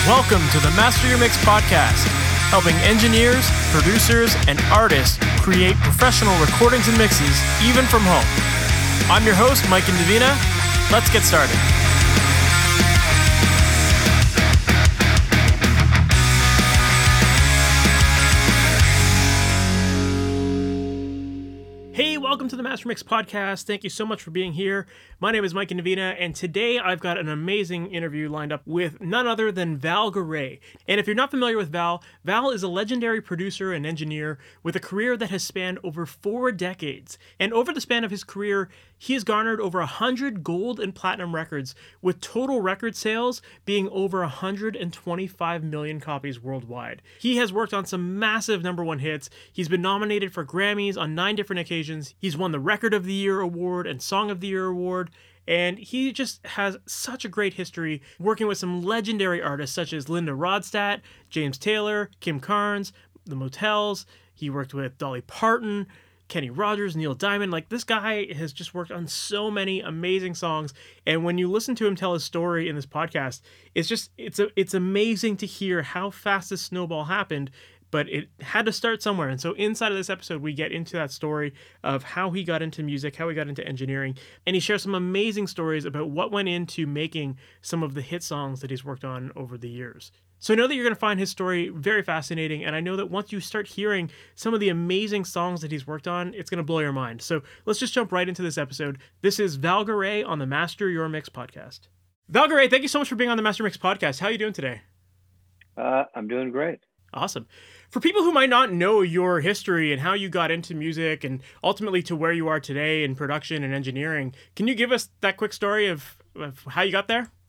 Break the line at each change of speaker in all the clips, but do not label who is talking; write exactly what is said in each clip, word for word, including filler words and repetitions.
Welcome to the Master Your Mix podcast, helping engineers, producers, and artists create professional recordings and mixes, even from home. I'm your host, Mike Indovina. Let's get started. Hey, welcome to the Master Mix podcast. Thank you so much for being here. My name is Mike Indovina, and today I've got an amazing interview lined up with none other than Val Garay. And if you're not familiar with Val, Val is a legendary producer and engineer with a career that has spanned over four decades. And over the span of his career, he has garnered over one hundred gold and platinum records, with total record sales being over one hundred twenty-five million copies worldwide. He has worked on some massive number one hits. He's been nominated for Grammys on nine different occasions. He's won the Record of the Year award and Song of the Year award. And he just has such a great history working with some legendary artists such as Linda Ronstadt, James Taylor, Kim Carnes, The Motels. He worked with Dolly Parton, Kenny Rogers, Neil Diamond. Like, this guy has just worked on so many amazing songs. And when you listen to him tell his story in this podcast, it's just, it's a, it's amazing to hear how fast this snowball happened. But it had to start somewhere. And so inside of this episode, we get into that story of how he got into music, how he got into engineering, and he shares some amazing stories about what went into making some of the hit songs that he's worked on over the years. So I know that you're going to find his story very fascinating, and I know that once you start hearing some of the amazing songs that he's worked on, it's going to blow your mind. So let's just jump right into this episode. This is Val Garay on the Master Your Mix podcast. Val Garay, thank you so much for being on the Master Mix podcast. How are you doing today?
Uh, I'm doing great.
Awesome. For people who might not know your history and how you got into music and ultimately to where you are today in production and engineering, can you give us that quick story of, of how you got there?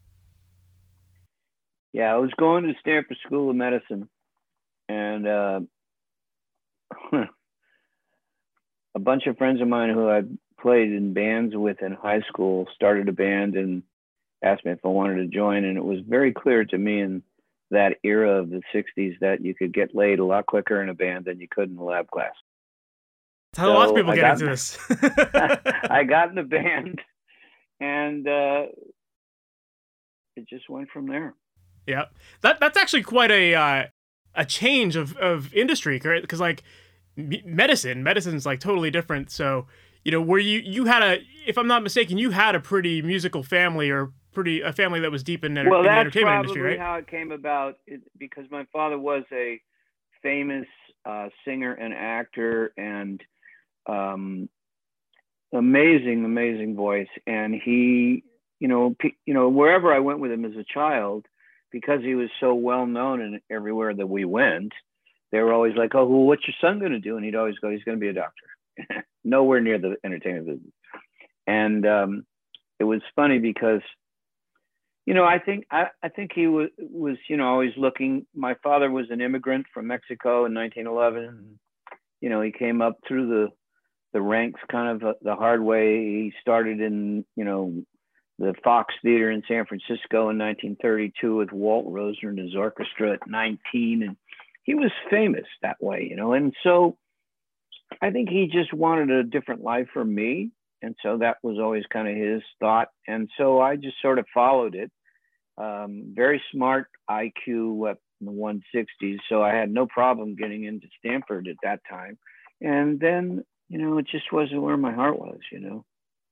Yeah, I was going to Stanford School of Medicine, and uh, a bunch of friends of mine who I played in bands with in high school started a band and asked me if I wanted to join, and it was very clear to me in that era of the sixties that you could get laid a lot quicker in a band than you could in a lab class.
How so lots of people I get into this.
I got in the band, and uh, it just went from there.
Yeah, that that's actually quite a uh, a change of, of industry, correct? Because like medicine, medicine's like totally different. So you know, where you you had a, if I'm not mistaken, you had a pretty musical family or pretty a family that was deep in, enter-
well,
in the entertainment industry, right?
Well, that's probably how it came about, it, because my father was a famous uh, singer and actor and um, amazing, amazing voice. And he, you know, p- you know, wherever I went with him as a child, because he was so well known and everywhere that we went, they were always like, "Oh, well, what's your son going to do?" And he'd always go, "He's going to be a doctor." Nowhere near the entertainment business. And um, it was funny because, you know, I think I, I think he was, was, you know, always looking. My father was an immigrant from Mexico in nineteen eleven. You know, he came up through the the ranks kind of the hard way. He started in, you know, the Fox Theater in San Francisco in nineteen thirty-two with Walt Rosner and his orchestra at nineteen. And he was famous that way, you know. And so I think he just wanted a different life for me. And so that was always kind of his thought. And so I just sort of followed it. Um, very smart I Q up in the one sixties. So I had no problem getting into Stanford at that time. And then, you know, it just wasn't where my heart was, you know.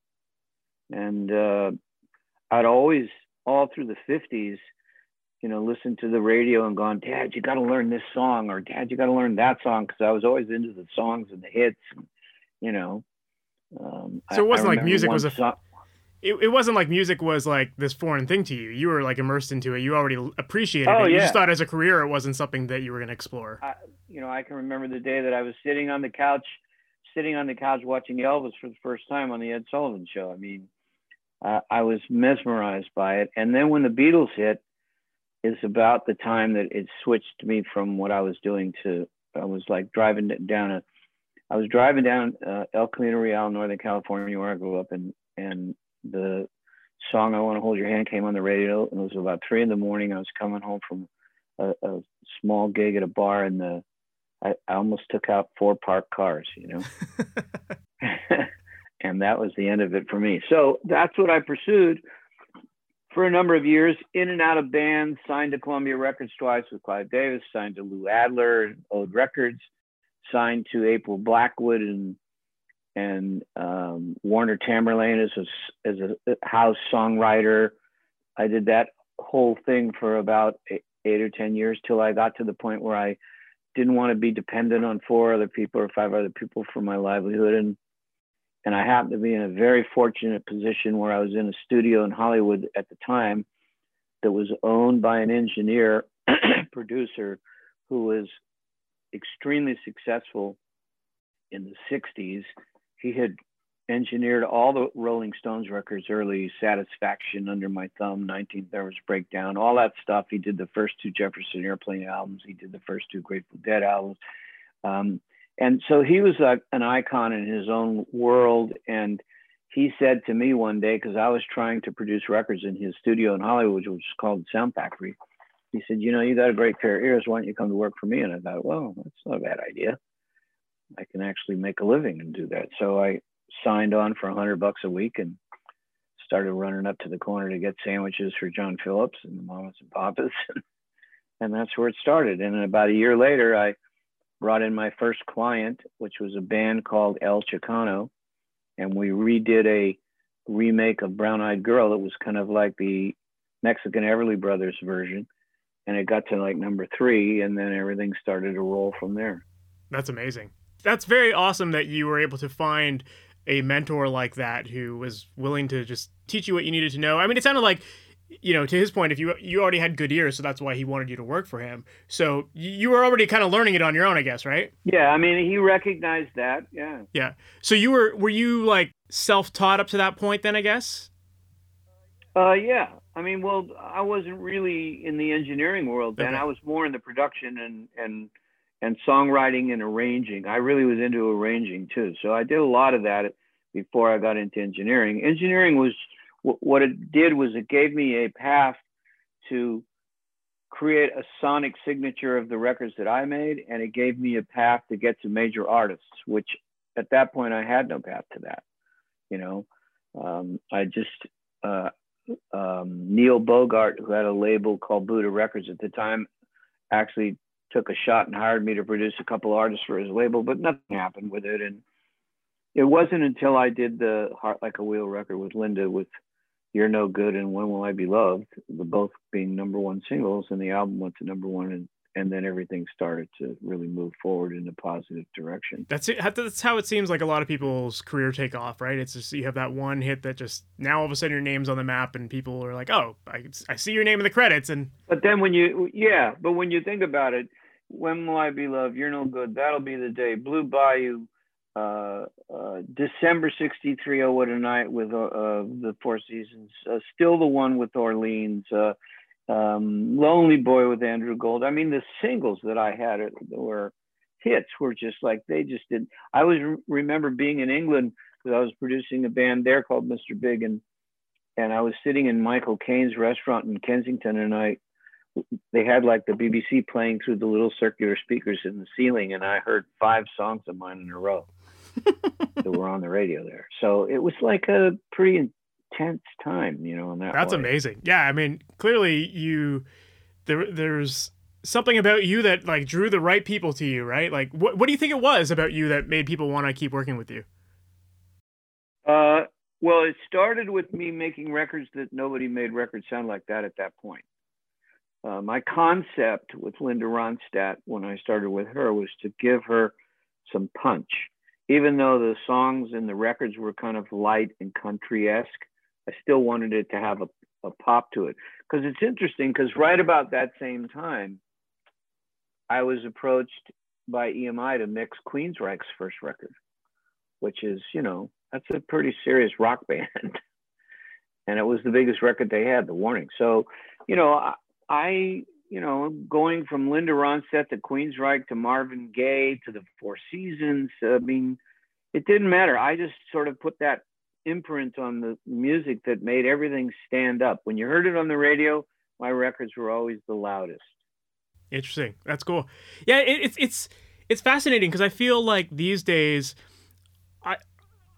And uh, I'd always, all through the fifties, you know, listened to the radio and gone, "Dad, you got to learn this song," or "Dad, you got to learn that song," because I was always into the songs and the hits, and, you know. Um,
so it wasn't like music was a
song-
it, it wasn't like music was like this foreign thing to you. You were like immersed into it. You already appreciated
oh,
it. You
yeah.
just thought as a career it wasn't something that you were going to explore.
I, you know, I can remember the day that I was sitting on the couch, sitting on the couch watching Elvis for the first time on the Ed Sullivan Show. I mean, uh, I was mesmerized by it. And then when the Beatles hit, is about the time that it switched me from what I was doing to, I was like driving down a, I was driving down uh, El Camino Real, Northern California, where I grew up, and and the song "I Want to Hold Your Hand" came on the radio, and it was about three in the morning. I was coming home from a, a small gig at a bar, and the I, I almost took out four parked cars, you know, and that was the end of it for me. So that's what I pursued for a number of years, in and out of bands, signed to Columbia Records twice with Clive Davis, signed to Lou Adler and Ode Records, signed to April Blackwood and and um, Warner Tamerlane as a, as a house songwriter. I did that whole thing for about eight, eight or ten years till I got to the point where I didn't want to be dependent on four other people or five other people for my livelihood. And And I happened to be in a very fortunate position where I was in a studio in Hollywood at the time that was owned by an engineer, producer, who was extremely successful in the sixties. He had engineered all the Rolling Stones records, early Satisfaction, Under My Thumb, nineteenth Nervous Breakdown, all that stuff. He did the first two Jefferson Airplane albums. He did the first two Grateful Dead albums. Um, And so he was a, an icon in his own world. And he said to me one day, because I was trying to produce records in his studio in Hollywood, which was called Sound Factory. He said, you know, you got a great pair of ears. Why don't you come to work for me? And I thought, well, that's not a bad idea. I can actually make a living and do that. So I signed on for a hundred bucks a week and started running up to the corner to get sandwiches for John Phillips and the Mamas and Papas. And that's where it started. And about a year later, I brought in my first client, which was a band called El Chicano. And we redid a remake of Brown Eyed Girl that was kind of like the Mexican Everly Brothers version. And it got to like number three, and then everything started to roll from there.
That's amazing. That's very awesome that you were able to find a mentor like that who was willing to just teach you what you needed to know. I mean, it sounded like, you know, to his point, if you you already had good ears, so that's why he wanted you to work for him. So you were already kind of learning it on your own, I guess, right?
Yeah, I mean, he recognized that. Yeah.
Yeah. So you were were you like self-taught up to that point then, I guess?
Uh, yeah. I mean, well, I wasn't really in the engineering world then.
Okay.
I was more in the production and and and songwriting and arranging. I really was into arranging too. So I did a lot of that before I got into engineering. Engineering was what it did was it gave me a path to create a sonic signature of the records that I made, and it gave me a path to get to major artists, which at that point I had no path to that. You know, um, I just uh, um, Neil Bogart, who had a label called Buddha Records at the time, actually took a shot and hired me to produce a couple artists for his label, but nothing happened with it. And it wasn't until I did the Heart Like a Wheel record with Linda with You're No Good and When Will I Be Loved, the both being number one singles, and the album went to number one, and, and then everything started to really move forward in a positive direction.
That's it. That's how it seems like a lot of people's career take off, right? It's just you have that one hit that just now all of a sudden your name's on the map and people are like, oh, I, I see your name in the credits. And
but then when you, yeah, but when you think about it, When Will I Be Loved, You're No Good, That'll Be the Day, Blue Bayou, uh, uh, December sixty-three, Oh What a Night with uh, uh, the Four Seasons, uh, Still the One with Orleans, uh, um, Lonely Boy with Andrew Gold. I mean, the singles that I had were hits were just like, they just didn't. I was remember being in England because I was producing a band there called Mister Big, and and I was sitting in Michael Caine's restaurant in Kensington, and I they had like the B B C playing through the little circular speakers in the ceiling, and I heard five songs of mine in a row that were on the radio there. So it was like a pretty intense time, you know. In that
that's
way.
amazing. Yeah, I mean, clearly you there there's something about you that like drew the right people to you, right? Like, what what do you think it was about you that made people want to keep working with you?
Uh, well, it started with me making records that nobody made records sound like that at that point. Uh, my concept with Linda Ronstadt when I started with her was to give her some punch. Even though the songs and the records were kind of light and country-esque, I still wanted it to have a, a pop to it. Because it's interesting, because right about that same time, I was approached by E M I to mix Queensryche's first record, which is, you know, that's a pretty serious rock band. And it was the biggest record they had, The Warning. So, you know, I, I you know, going from Linda Ronstadt to Queensryche to Marvin Gaye to the Four Seasons, I mean, it didn't matter. I just sort of put that imprint on the music that made everything stand up. When you heard it on the radio, my records were always the loudest.
Interesting. That's cool. Yeah, it, it's it's it's fascinating because I feel like these days, I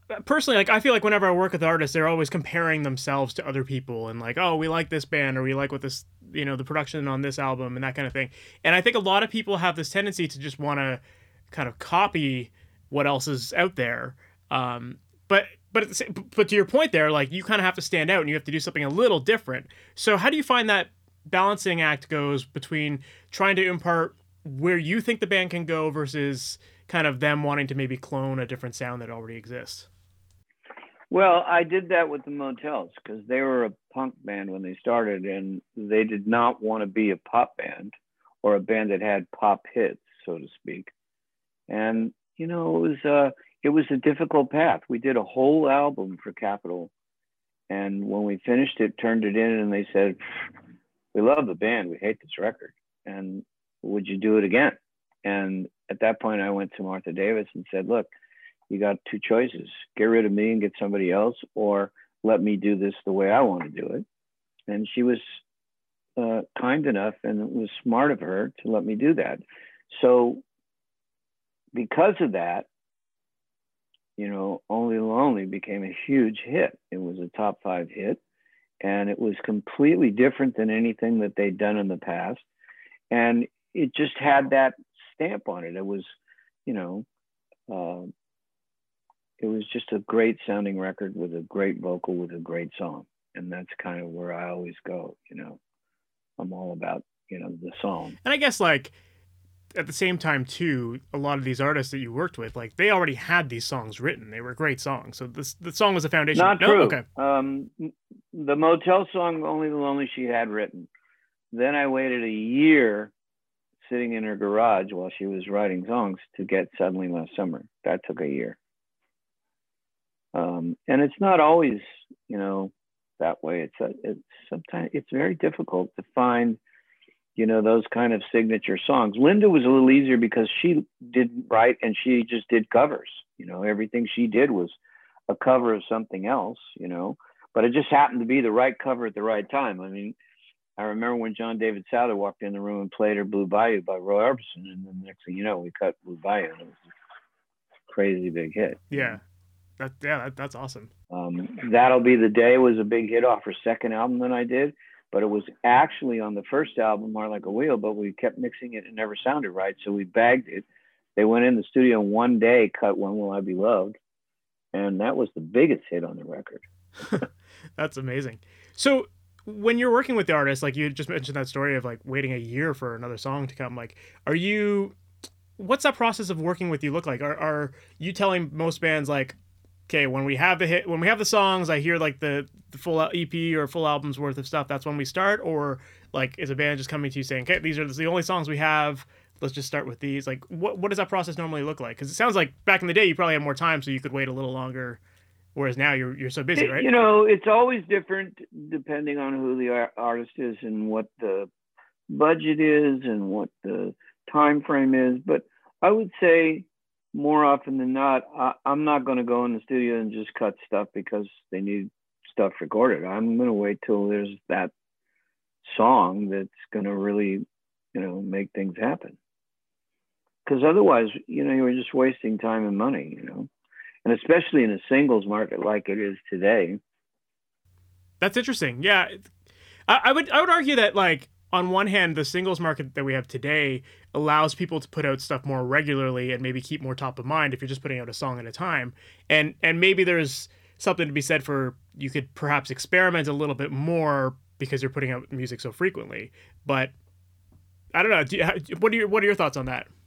personally, like I feel like whenever I work with artists, they're always comparing themselves to other people and like, oh, we like this band or we like what this, you know, the production on this album and that kind of thing. And I think a lot of people have this tendency to just want to kind of copy what else is out there. Um, but but at the same, but to your point there, like you kind of have to stand out and you have to do something a little different. So how do you find that balancing act goes between trying to impart where you think the band can go versus kind of them wanting to maybe clone a different sound that already exists?
Well, I did that with the Motels because they were a punk band when they started, and they did not want to be a pop band or a band that had pop hits, so to speak. And you know, it was uh, it was a difficult path. We did a whole album for Capitol, and when we finished it, turned it in, and they said, "We love the band. We hate this record, and would you do it again?" And at that point, I went to Martha Davis and said, "Look, you got two choices: get rid of me and get somebody else, or let me do this the way I want to do it." And she was uh, kind enough, and it was smart of her to let me do that. So because of that, you know, Only Lonely became a huge hit. It was a top five hit, and it was completely different than anything that they'd done in the past. And it just had that stamp on it. It was, you know, uh, it was just a great sounding record with a great vocal, with a great song. And that's kind of where I always go, you know, I'm all about, you know, the song.
And I guess like at the same time too, a lot of these artists that you worked with, like they already had these songs written. They were great songs. So this, the song was the foundation.
Not
no?
true.
Okay.
Um, the Motel song, Only the Lonely, she had written. Then I waited a year sitting in her garage while she was writing songs to get Suddenly Last Summer. That took a year. Um, and it's not always, you know, that way. It's a, it's sometimes it's very difficult to find, you know, those kind of signature songs. Linda was a little easier because she didn't write and she just did covers. You know, everything she did was a cover of something else, you know, but it just happened to be the right cover at the right time. I mean, I remember when John David Souther walked in the room and played her Blue Bayou by Roy Orbison, and then the next thing you know, we cut Blue Bayou, and it was a crazy big hit.
Yeah, that, yeah, that, that's awesome.
Um, That'll Be the Day was a big hit off her second album that I did, but it was actually on the first album, More Like a Wheel, but we kept mixing it and it never sounded right, so we bagged it. They went in the studio one day, cut When Will I Be Loved, and that was the biggest hit on the record.
That's amazing. So when you're working with the artist, like you just mentioned that story of like waiting a year for another song to come, like, are you, what's that process of working with you look like? Are, are you telling most bands like, okay, when we have the hit, when we have the songs, I hear like the, the full E P or full album's worth of stuff, that's when we start? Or like, is a band just coming to you saying, okay, these are the only songs we have, let's just start with these? Like, what, what does that process normally look like? Because it sounds like back in the day, you probably had more time, so you could wait a little longer. Whereas now you're you're so busy, right?
You know, it's always different depending on who the artist is and what the budget is and what the time frame is. But I would say more often than not, I, I'm not going to go in the studio and just cut stuff because they need stuff recorded. I'm going to wait till there's that song that's going to really, you know, make things happen. Because otherwise, you know, you're just wasting time and money, you know. And especially in a singles market like it is today.
That's interesting. Yeah, I, I would I would argue that like on one hand, the singles market that we have today allows people to put out stuff more regularly and maybe keep more top of mind if you're just putting out a song at a time. And and maybe there's something to be said for you could perhaps experiment a little bit more because you're putting out music so frequently. But I don't know. Do you, what are your what are your thoughts on that?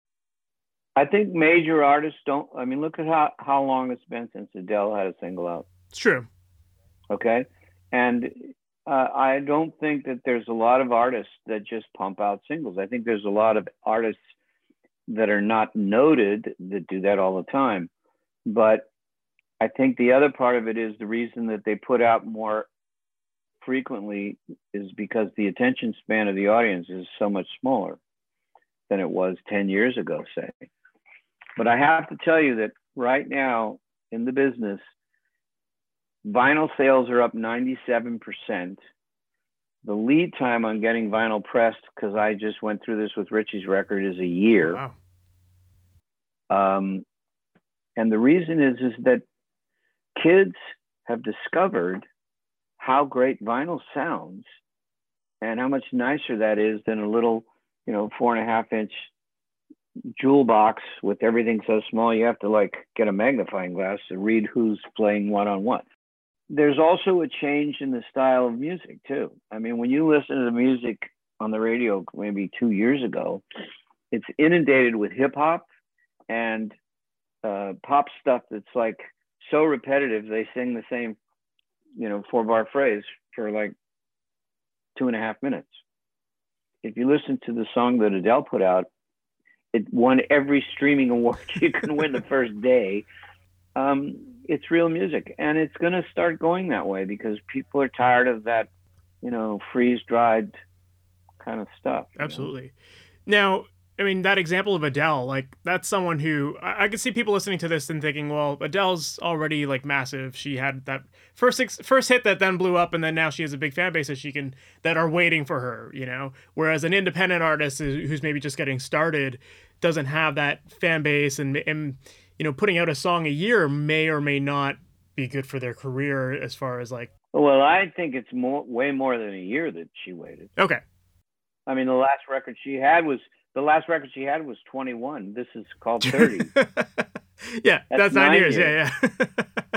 I think major artists don't, I mean, look at how, how long it's been since Adele had a single out.
It's true.
Okay. And uh, I don't think that there's a lot of artists that just pump out singles. I think there's a lot of artists that are not noted that do that all the time. But I think the other part of it is the reason that they put out more frequently is because the attention span of the audience is so much smaller than it was ten years ago, say. But I have to tell you that right now in the business, vinyl sales are up ninety-seven percent. The lead time on getting vinyl pressed, because I just went through this with Richie's record, is a year.
Wow.
Um, and the reason is, is that kids have discovered how great vinyl sounds and how much nicer that is than a little, you know, four and a half inch jewel box with everything so small you have to like get a magnifying glass to read who's playing what on what. There's also a change in the style of music too. I mean, when you listen to the music on the radio maybe two years ago, it's inundated with hip hop and uh, pop stuff that's like so repetitive. They sing the same, you know, four bar phrase for like two and a half minutes. If you listen to the song that Adele put out, it won every streaming award you can win the first day. Um, it's real music, and it's going to start going that way because people are tired of that, you know, freeze-dried kind of stuff.
Absolutely. Know? Now, I mean, that example of Adele, like, that's someone who, I, I could see people listening to this and thinking, well, Adele's already, like, massive. She had that first first hit that then blew up, and then now she has a big fan base that she can, that are waiting for her, you know? Whereas an independent artist who's maybe just getting started doesn't have that fan base, and, and you know, putting out a song a year may or may not be good for their career as far as, like...
Well, I think it's more, way more than a year that she waited.
Okay.
I mean, the last record she had was... The last record she had was twenty-one. This is called thirty.
yeah, that's, that's nine, nine years. years. Yeah, yeah.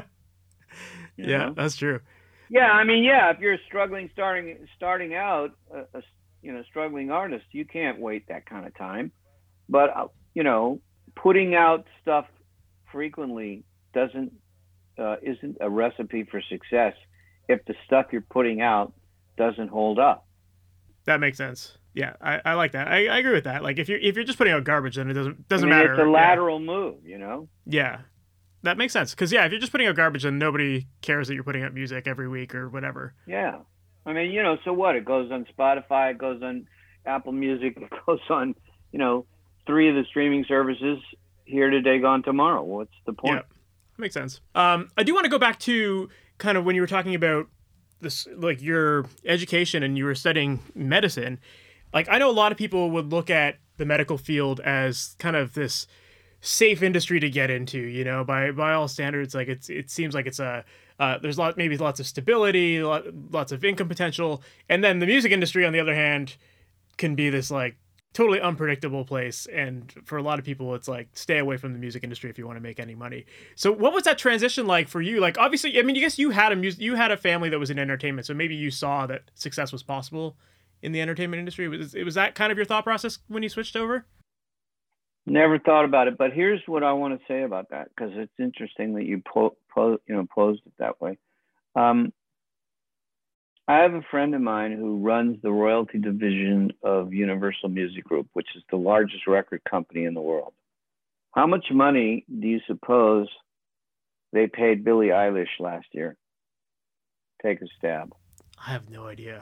yeah,
know?
That's true.
Yeah, I mean, yeah, if you're struggling starting starting out, a, a you know, struggling artist, you can't wait that kind of time. But uh, you know, putting out stuff frequently doesn't uh, isn't a recipe for success if the stuff you're putting out doesn't hold up.
That makes sense. Yeah, I, I like that. I, I agree with that. Like if you're if you're just putting out garbage, then it doesn't doesn't
I mean,
matter.
It's a lateral yeah. move, you know.
Yeah, that makes sense. Because yeah, if you're just putting out garbage, then nobody cares that you're putting out music every week or whatever.
Yeah, I mean, you know, so what? It goes on Spotify, it goes on Apple Music, it goes on, you know, three of the streaming services. Here today, gone tomorrow. What's the point?
Yeah, makes sense. Um, I do want to go back to kind of when you were talking about this, like your education and you were studying medicine. Like, I know a lot of people would look at the medical field as kind of this safe industry to get into, you know, by, by all standards. Like it's, it seems like it's a, uh, there's a lot, maybe lots of stability, lot, lots of income potential. And then the music industry, on the other hand, can be this like totally unpredictable place. And for a lot of people, it's like, stay away from the music industry if you want to make any money. So what was that transition like for you? Like, obviously, I mean, I guess you had a music, you had a family that was in entertainment. So maybe you saw that success was possible in the entertainment industry. Was, was that kind of your thought process when you switched over?
Never thought about it, but here's what I want to say about that, because it's interesting that you po-, po- you know, posed it that way. Um, I have a friend of mine who runs the royalty division of Universal Music Group, which is the largest record company in the world. How much money do you suppose they paid Billie Eilish last year? Take a stab.
I have no idea.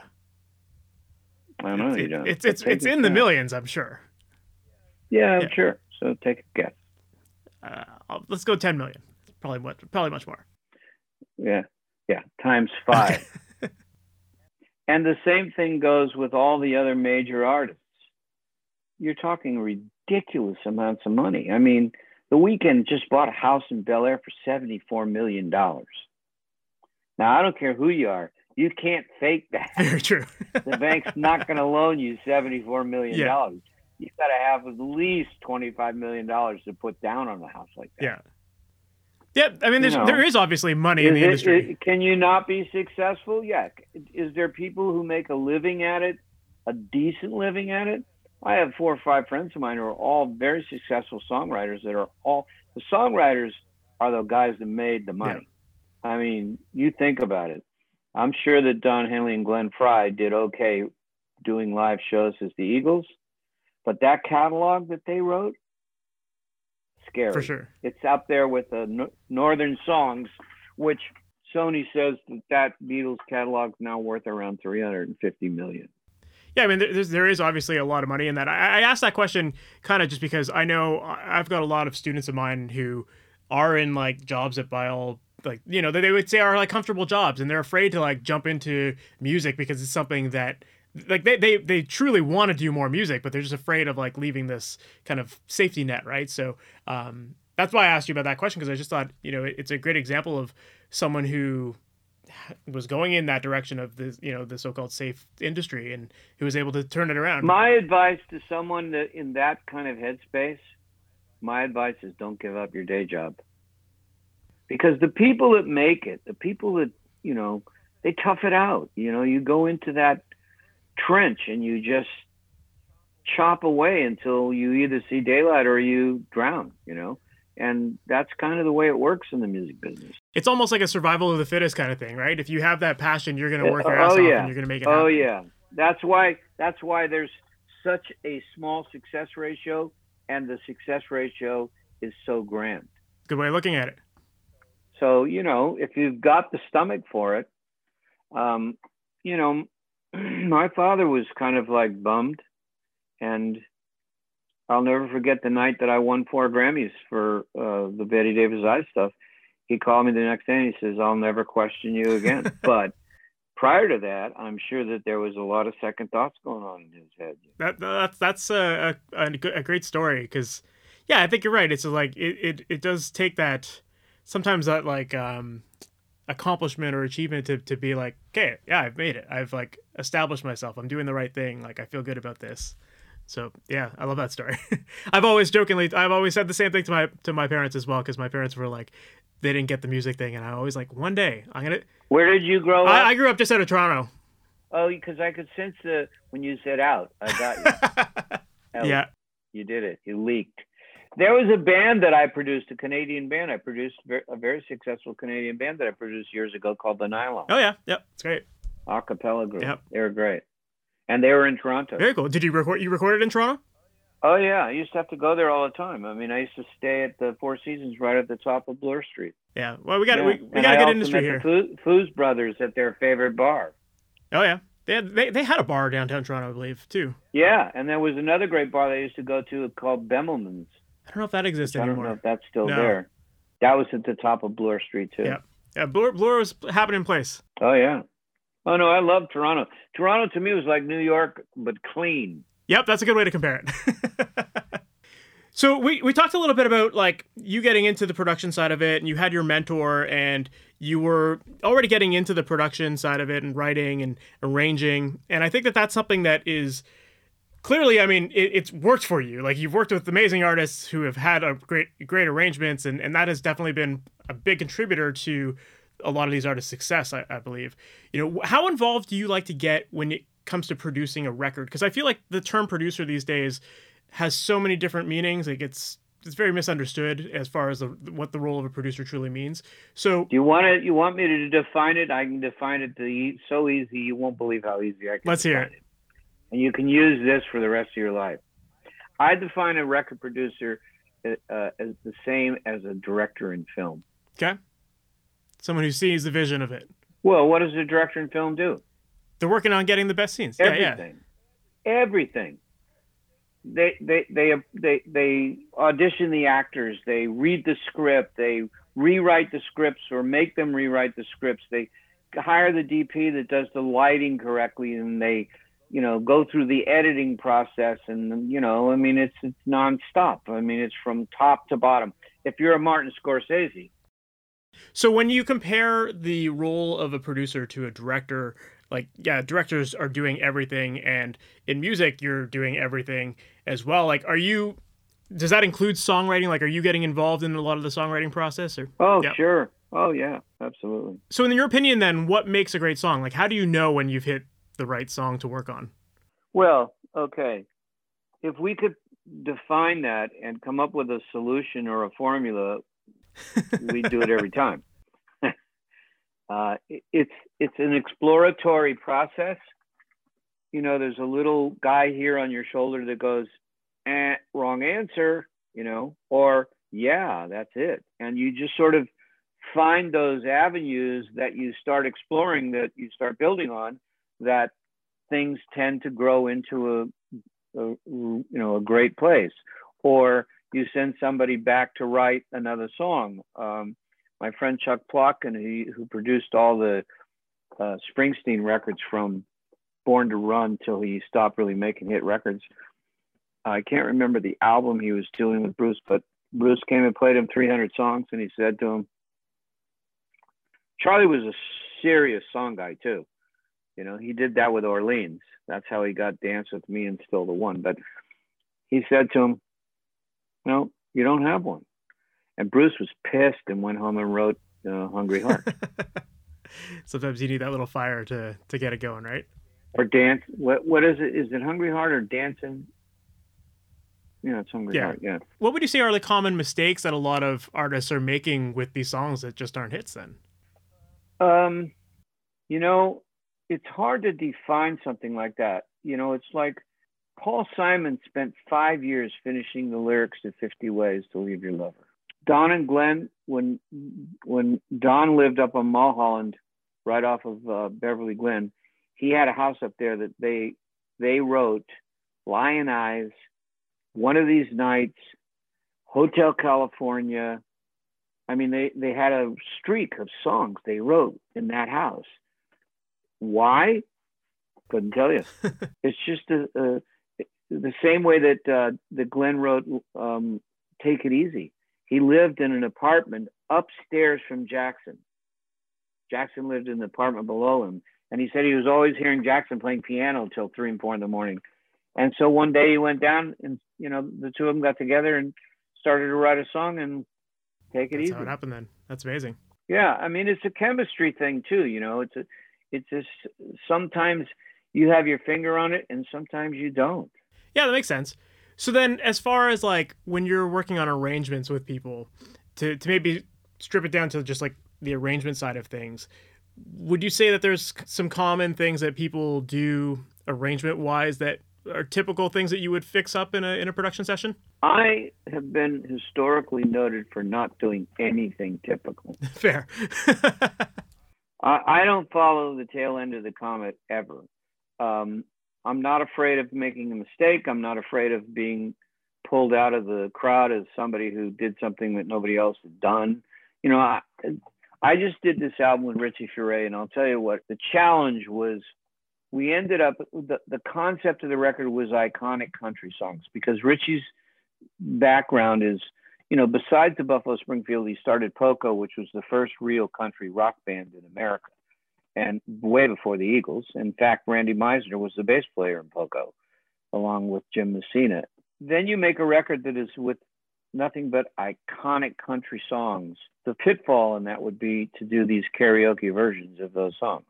I don't know.
It's,
you don't.
It's it's it's in the millions, I'm sure.
Yeah, I'm
yeah.
sure. So take a guess.
Uh, I'll, let's go ten million. Probably much. Probably much more.
Yeah, yeah. Times five. And the same thing goes with all the other major artists. You're talking ridiculous amounts of money. I mean, The Weeknd just bought a house in Bel Air for seventy-four million dollars. Now, I don't care who you are. You can't fake that.
Very true.
The bank's not going to loan you seventy-four million dollars. Yeah. You've got to have at least twenty-five million dollars to put down on a house like that.
Yeah. Yeah, I mean, there's, you know, there is obviously money
is
in the
it,
industry.
It, can you not be successful? Yeah. Is there people who make a living at it, a decent living at it? I have four or five friends of mine who are all very successful songwriters that are all – the songwriters are the guys that made the money. Yeah. I mean, you think about it. I'm sure that Don Henley and Glenn Frey did okay doing live shows as the Eagles, but that catalog that they wrote, scary.
For sure.
It's up there with the no- Northern Songs, which Sony says that that Beatles catalog is now worth around three hundred fifty million dollars.
Yeah, I mean, there's, there is obviously a lot of money in that. I, I asked that question kind of just because I know I've got a lot of students of mine who are in like jobs that by all, like, you know, they would say are like comfortable jobs, and they're afraid to like jump into music because it's something that like they, they, they truly want to do more music, but they're just afraid of like leaving this kind of safety net. Right. So, um, that's why I asked you about that question, because I just thought, you know, it, it's a great example of someone who was going in that direction of the, you know, the so-called safe industry, and who was able to turn it around.
My advice to someone that in that kind of headspace, my advice is don't give up your day job. Because the people that make it, the people that, you know, they tough it out. You know, you go into that trench and you just chop away until you either see daylight or you drown, you know? And that's kind of the way it works in the music business.
It's almost like a survival of the fittest kind of thing, right? If you have that passion, you're going to work your ass
oh,
off
yeah.
and you're going to make it happen.
Oh, yeah. That's why, that's why there's such a small success ratio, and the success ratio is so grand.
Good way of looking at it.
So, you know, if you've got the stomach for it, um, you know, my father was kind of like bummed, and I'll never forget the night that I won four Grammys for uh, the Betty Davis Eyes stuff. He called me the next day and he says, "I'll never question you again." But prior to that, I'm sure that there was a lot of second thoughts going on in his head.
That that's that's a a, a great story, because, yeah, I think you're right. It's like it, it it does take that, sometimes that like um accomplishment or achievement to to be like, okay, yeah, I've made it. I've like established myself. I'm doing the right thing. Like, I feel good about this. So yeah, I love that story. I've always jokingly, I've always said the same thing to my to my parents as well, because my parents were like, they didn't get the music thing, and I always like, one day I'm gonna.
Where did you grow up?
I, I grew up just out of Toronto.
Oh, because I could sense the when you said out. I got you. Out.
Yeah,
you did it. You leaked. There was a band that I produced, a Canadian band. I produced a very successful Canadian band that I produced years ago called the Nylon.
Oh yeah, yep, it's great.
A cappella group.
Yep.
They were great. And they were in Toronto.
Very cool. Did you record? You recorded in Toronto?
Oh yeah, I used to have to go there all the time. I mean, I used to stay at the Four Seasons right at the top of Bloor Street.
Yeah. Well, we got
yeah.
we, we
and
got a
I
good
also
industry
met
here.
The Foos brothers at their favorite bar.
Oh yeah, they had they, they had a bar downtown Toronto, I believe, too.
Yeah, and there was another great bar they used to go to called Bemelman's.
I don't know if that exists
I don't
anymore.
know if that's still
No.
there. That was at the top of Bloor Street too.
Yeah, yeah. Bloor, Bloor was happening in place.
Oh yeah. Oh no, I love Toronto. Toronto to me was like New York, but clean.
Yep, that's a good way to compare it. So we, we talked a little bit about like you getting into the production side of it, and you had your mentor, and you were already getting into the production side of it and writing and arranging. And I think that that's something that is clearly, I mean, it, it's worked for you. Like, you've worked with amazing artists who have had a great, great arrangements. And, and that has definitely been a big contributor to a lot of these artists' success, I, I believe. You know, how involved do you like to get when it comes to producing a record? Because I feel like the term producer these days has so many different meanings. Like, it's it's very misunderstood as far as the, what the role of a producer truly means. So,
Do you want it? You want me to define it? I can define it to e- so easy you won't believe how easy I can.
Let's hear
define it. And you can use this for the rest of your life. I define a record producer uh, as the same as a director in film.
okay, someone who sees the vision of it.
Well, what does a director in film do?
They're working on getting the best scenes. Yeah, yeah.
Everything. Everything. They, they they they they audition the actors. They read the script. They rewrite the scripts or make them rewrite the scripts. They hire the D P that does the lighting correctly, and they, you know, go through the editing process. And you know, I mean, it's it's nonstop. I mean, it's from top to bottom. If you're a Martin Scorsese.
So when you compare the role of a producer to a director, like, yeah, directors are doing everything, and in music, you're doing everything as well. Like, are you, does that include songwriting? Like, are you getting involved in a lot of the songwriting process? Or
Oh,
yeah.
sure. Oh, yeah, absolutely.
So in your opinion, then, what makes a great song? Like, how do you know when you've hit the right song to work on?
Well, okay. If we could define that and come up with a solution or a formula, we'd do it every time. uh, it, it's it's an exploratory process. You know, there's a little guy here on your shoulder that goes, eh, wrong answer, you know, or yeah, that's it. And you just sort of find those avenues that you start exploring, that you start building on, that things tend to grow into a, a you know, a great place. Or you send somebody back to write another song. Um, my friend Chuck Plotkin, he, who produced all the uh, Springsteen records from Born to Run till he stopped really making hit records. I can't remember the album he was doing with Bruce, but Bruce came and played him three hundred songs, and he said to him, Charlie was a serious song guy too. You know, he did that with Orleans. That's how he got Dance With Me and Still the One. But he said to him, no, you don't have one. And Bruce was pissed and went home and wrote uh, Hungry Heart.
Sometimes you need that little fire to, to get it going, right?
Or Dance. What What is it? Is it Hungry Heart or Dancing? Yeah, it's Hungry
Yeah.
Heart, yeah.
What would you say are the common mistakes that a lot of artists are making with these songs that just aren't hits then?
Um, you know, it's hard to define something like that. You know, it's like Paul Simon spent five years finishing the lyrics to fifty Ways to Leave Your Lover. Don and Glenn, when when Don lived up on Mulholland, right off of uh, Beverly Glen, he had a house up there that they they wrote Lion Eyes, One of These Nights, Hotel California. I mean, they, they had a streak of songs they wrote in that house. Why? Couldn't tell you. It's just a, a, the same way that uh, that Glenn wrote um, Take It Easy. He lived in an apartment upstairs from Jackson. Jackson lived in the apartment below him. And he said he was always hearing Jackson playing piano until three and four in the morning. And so one day he went down and, you know, the two of them got together and started to write a song and Take It
That's
Easy.
how it happened then. That's amazing.
Yeah. I mean, it's a chemistry thing too. You know, it's a, it's just, sometimes you have your finger on it and sometimes you don't.
Yeah, that makes sense. So then as far as like when you're working on arrangements with people, to, to maybe strip it down to just like the arrangement side of things, would you say that there's some common things that people do arrangement wise that are typical things that you would fix up in a in a production session?
I have been historically noted for not doing anything typical.
Fair.
I, I don't follow the tail end of the comet ever. Um, I'm not afraid of making a mistake. I'm not afraid of being pulled out of the crowd as somebody who did something that nobody else had done. You know, I, I just did this album with Richie Furay, and I'll tell you what, the challenge was we ended up, the, the concept of the record was iconic country songs because Richie's background is, you know, besides the Buffalo Springfield, he started Poco, which was the first real country rock band in America. And way before the Eagles. In fact, Randy Meisner was the bass player in Poco, along with Jim Messina. Then you make a record that is with nothing but iconic country songs. The pitfall in that would be to do these karaoke versions of those songs.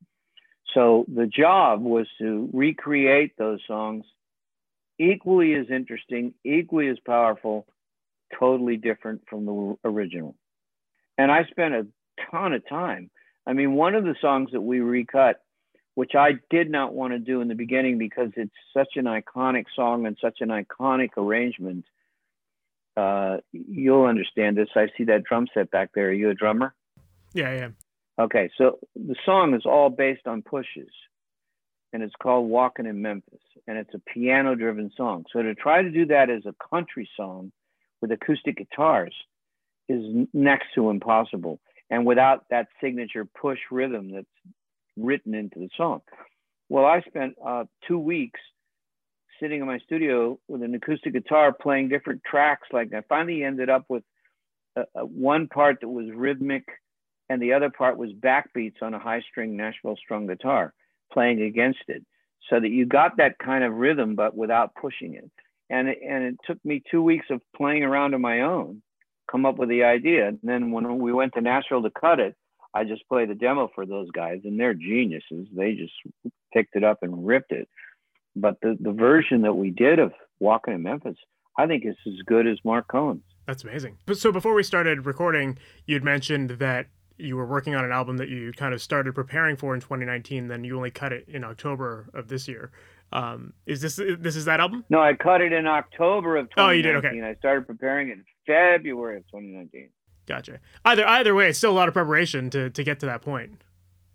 So the job was to recreate those songs equally as interesting, equally as powerful, totally different from the original. And I spent a ton of time. I mean, one of the songs that we recut, which I did not want to do in the beginning because it's such an iconic song and such an iconic arrangement. Uh, you'll understand this. I see that drum set back there. Are you a drummer?
Yeah, I am.
Okay, so the song is all based on pushes, and it's called Walking in Memphis, and it's a piano-driven song. So to try to do that as a country song with acoustic guitars is next to impossible. And without that signature push rhythm that's written into the song. Well, I spent uh, two weeks sitting in my studio with an acoustic guitar playing different tracks. Like I finally ended up with a, a one part that was rhythmic and the other part was backbeats on a high string Nashville strung guitar playing against it so that you got that kind of rhythm, but without pushing it. And it, and it took me two weeks of playing around on my own, come up with the idea. And then when we went to Nashville to cut it, I just played the demo for those guys and they're geniuses. They just picked it up and ripped it. But the, the version that we did of Walking in Memphis, I think is as good as Mark Cohen's.
That's amazing. But so before we started recording, you'd mentioned that you were working on an album that you kind of started preparing for in twenty nineteen, then you only cut it in October of this year. Um, is this this is that album?
No, I cut it in October of twenty nineteen.
Oh, you did? Okay.
I started preparing it in February of twenty nineteen.
Gotcha. Either either way, it's still a lot of preparation to, to get to that point.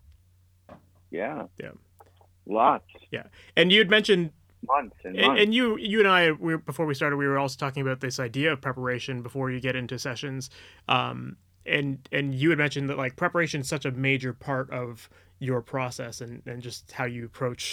Yeah.
Yeah.
Lots.
Yeah. And you had mentioned
months and months.
And, and you you and I, we, before we started, we were also talking about this idea of preparation before you get into sessions. Um, and and you had mentioned that like preparation is such a major part of your process and, and just how you approach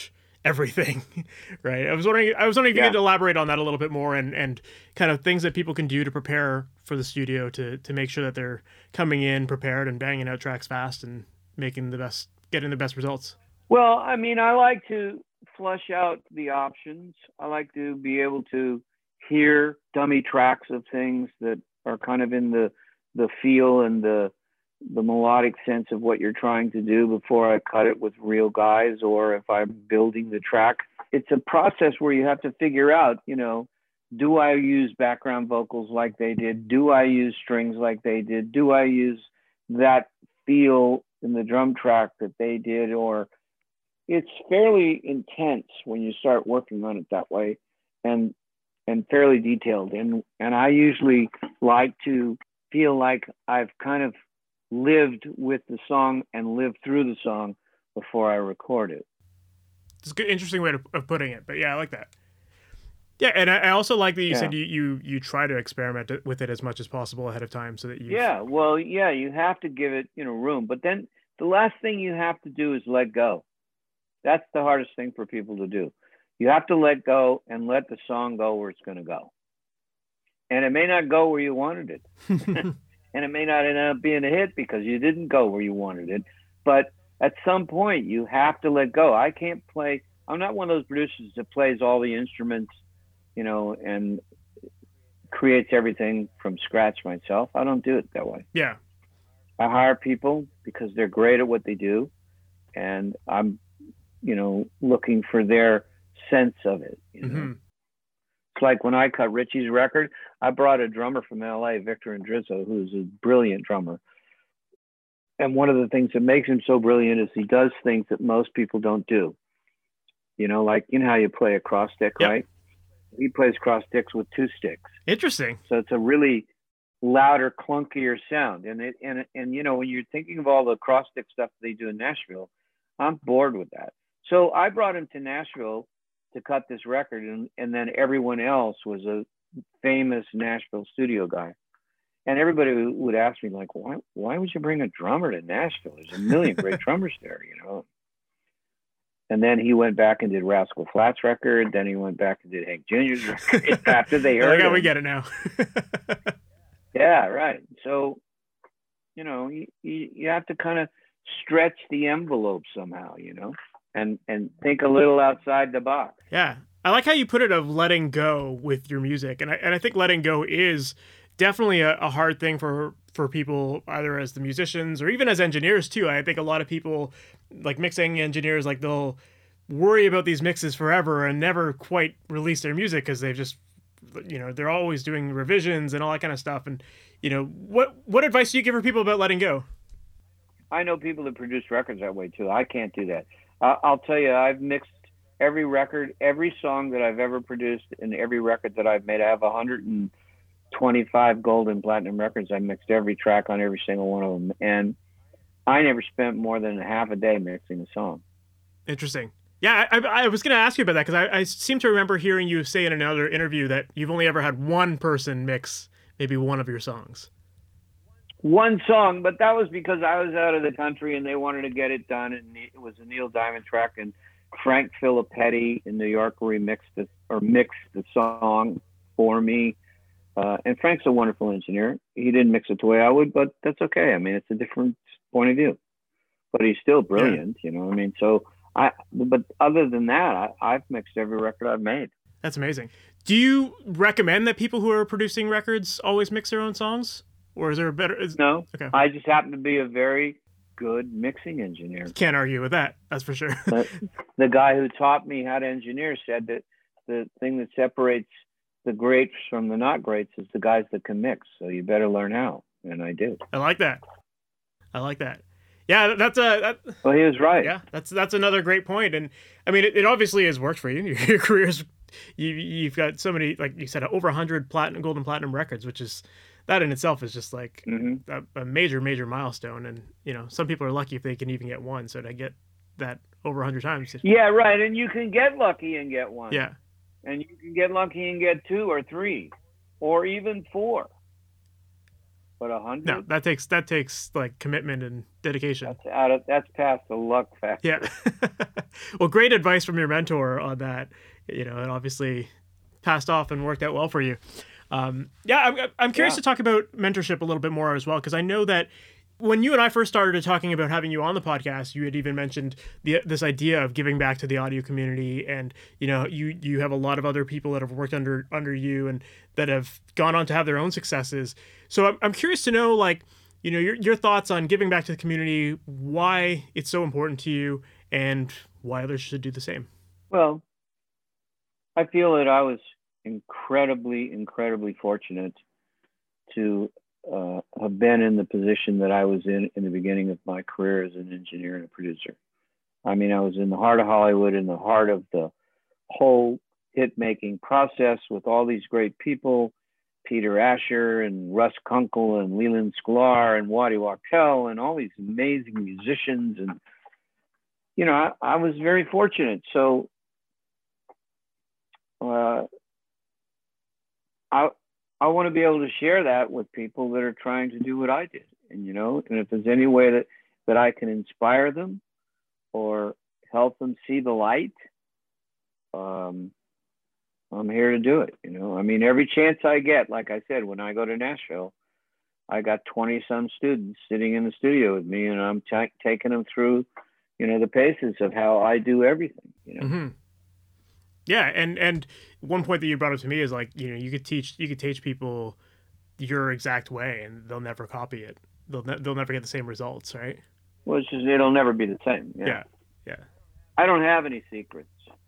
everything, right? I was wondering, I was wondering if
Yeah.
you could elaborate on that a little bit more, and, and kind of things that people can do to prepare for the studio to, to make sure that they're coming in prepared and banging out tracks fast and making the best, getting the best results.
Well, I mean, I like to flush out the options. I like to be able to hear dummy tracks of things that are kind of in the, the feel and the, the melodic sense of what you're trying to do before I cut it with real guys, or if I'm building the track. It's a process where you have to figure out, you know, do I use background vocals like they did? Do I use strings like they did? Do I use that feel in the drum track that they did? Or it's fairly intense when you start working on it that way, and and fairly detailed. And and I usually like to feel like I've kind of lived with the song and lived through the song before I record it.
It's a good, interesting way to, of putting it, but yeah, I like that. Yeah, and I, I also like that you
Yeah.
said you, you you try to experiment with it as much as possible ahead of time, so that you.
Yeah, well, yeah, you have to give it, you know, room. But then the last thing you have to do is let go. That's the hardest thing for people to do. You have to let go and let the song go where it's going to go. And it may not go where you wanted it. And it may not end up being a hit because you didn't go where you wanted it. But at some point, you have to let go. I can't play. I'm not one of those producers that plays all the instruments, you know, and creates everything from scratch myself. I don't do it that way.
Yeah.
I hire people because they're great at what they do. And I'm, you know, looking for their sense of it. You know?
Mm-hmm.
It's like when I cut Richie's record, I brought a drummer from L A, Victor Andrizzo, who's a brilliant drummer. And one of the things that makes him so brilliant is he does things that most people don't do. You know, like, you know how you play a cross stick,
Yep.
right? He plays cross sticks with two sticks.
Interesting.
So it's a really louder, clunkier sound. And, it, and, and you know, when you're thinking of all the cross stick stuff they do in Nashville, I'm bored with that. So I brought him to Nashville to cut this record, and, and then everyone else was a famous Nashville studio guy. And everybody would ask me, like, why why would you bring a drummer to Nashville? There's a million great drummers there, you know. And then he went back and did Rascal Flatts record. Then he went back and did Hank Junior's record after they heard
Like, oh,
him.
we get it now.
Yeah, right. So, you know, you, you, you have to kind of stretch the envelope somehow, you know, and, and think a little outside the box.
Yeah. I like how you put it, of letting go with your music. And I, and I think letting go is definitely a, a hard thing for, for people, either as the musicians or even as engineers too. I think a lot of people, like mixing engineers, like they'll worry about these mixes forever and never quite release their music because they've just, you know, they're always doing revisions and all that kind of stuff. And, you know, what, what advice do you give for people about letting go?
I know people that produce records that way too. I can't do that. Uh, I'll tell you, I've mixed every record, every song that I've ever produced, and every record that I've made. I have one hundred twenty-five gold and platinum records. I mixed every track on every single one of them. And I never spent more than half a day mixing a song.
Interesting. Yeah, I, I was going to ask you about that because I, I seem to remember hearing you say in another interview that you've only ever had one person mix maybe one of your songs.
One song, but that was because I was out of the country and they wanted to get it done. And it was a Neil Diamond track, and Frank Filippetti in New York remixed it, or mixed the song for me. Uh, and Frank's a wonderful engineer. He didn't mix it the way I would, but that's okay. I mean, it's a different point of view, but he's still brilliant, yeah. You know what I mean? So I, but other than that, I, I've mixed every record I've made.
That's amazing. Do you recommend that people who are producing records always mix their own songs? Or is there a better? Is...
No,
okay.
I just happen to be a very good mixing engineer.
Can't argue with that. That's for sure.
But the guy who taught me how to engineer said that the thing that separates the greats from the not greats is the guys that can mix. So you better learn how. And I did.
I like that. I like that. Yeah, that's a. That,
well, he was right.
Yeah, that's that's another great point. And I mean, it, it obviously has worked for you. Your, your career's, you you've got so many, like you said, over a hundred platinum, gold and platinum records, which is, that in itself is just like
mm-hmm.
a, a major, major milestone. And you know, some people are lucky if they can even get one. So to get that over a hundred times.
Yeah, right. And you can get lucky and get one.
Yeah.
And you can get lucky and get two or three, or even four. But a hundred?
No, that takes that takes like commitment and dedication.
That's out of that's past the luck factor.
Yeah. Well, great advice from your mentor on that. You know, it obviously passed off and worked out well for you. Um, yeah, I'm I'm curious
Yeah.
to talk about mentorship a little bit more as well, because I know that when you and I first started talking about having you on the podcast, you had even mentioned the this idea of giving back to the audio community, and you know, you you have a lot of other people that have worked under under you and that have gone on to have their own successes. So I'm I'm curious to know, like, you know, your your thoughts on giving back to the community, why it's so important to you, and why others should do the same.
Well, I feel that I was incredibly, incredibly fortunate to uh, have been in the position that I was in in the beginning of my career as an engineer and a producer. I mean, I was in the heart of Hollywood, in the heart of the whole hit-making process with all these great people, Peter Asher and Russ Kunkel and Leland Sklar and Waddy Wachtel and all these amazing musicians. And, you know, I, I was very fortunate. So uh, I, I want to be able to share that with people that are trying to do what I did. And, you know, and if there's any way that, that I can inspire them or help them see the light, um, I'm here to do it. You know, I mean, every chance I get, like I said, when I go to Nashville, I got twenty some students sitting in the studio with me, and I'm t- taking them through, you know, the paces of how I do everything, you know?
Mm-hmm. Yeah. And, and one point that you brought up to me is like, you know, you could teach, you could teach people your exact way and they'll never copy it. They'll, ne- they'll never get the same results. Right.
Well, it's just, it'll never be the same. Yeah.
Yeah. Yeah.
I don't have any secrets.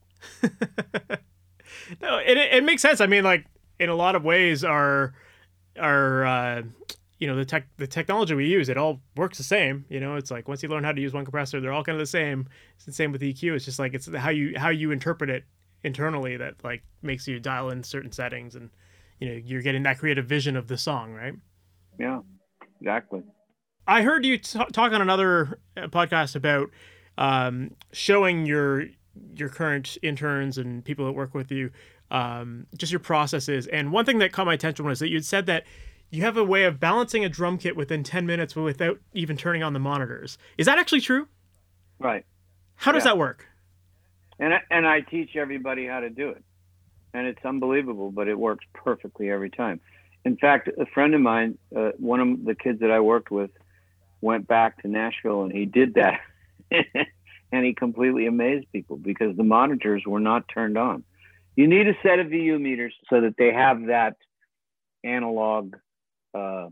No, it, it makes sense. I mean, like, in a lot of ways, our, our, uh, you know, the tech, the technology we use, it all works the same. You know, it's like, once you learn how to use one compressor, they're all kind of the same. It's the same with E Q. It's just like, it's how you, how you interpret it internally that like makes you dial in certain settings, and, you know, you're getting that creative vision of the song, right?
Yeah, exactly.
I heard you t- talk on another podcast about um, showing your your current interns and people that work with you um, just your processes. And one thing that caught my attention was that you'd said that you have a way of balancing a drum kit within ten minutes without even turning on the monitors. Is that actually true?
Right.
How does
Yeah.
that work?
And I, and I teach everybody how to do it. And it's unbelievable, but it works perfectly every time. In fact, a friend of mine, uh, one of the kids that I worked with, went back to Nashville and he did that. And he completely amazed people because the monitors were not turned on. You need a set of V U meters so that they have that analog uh,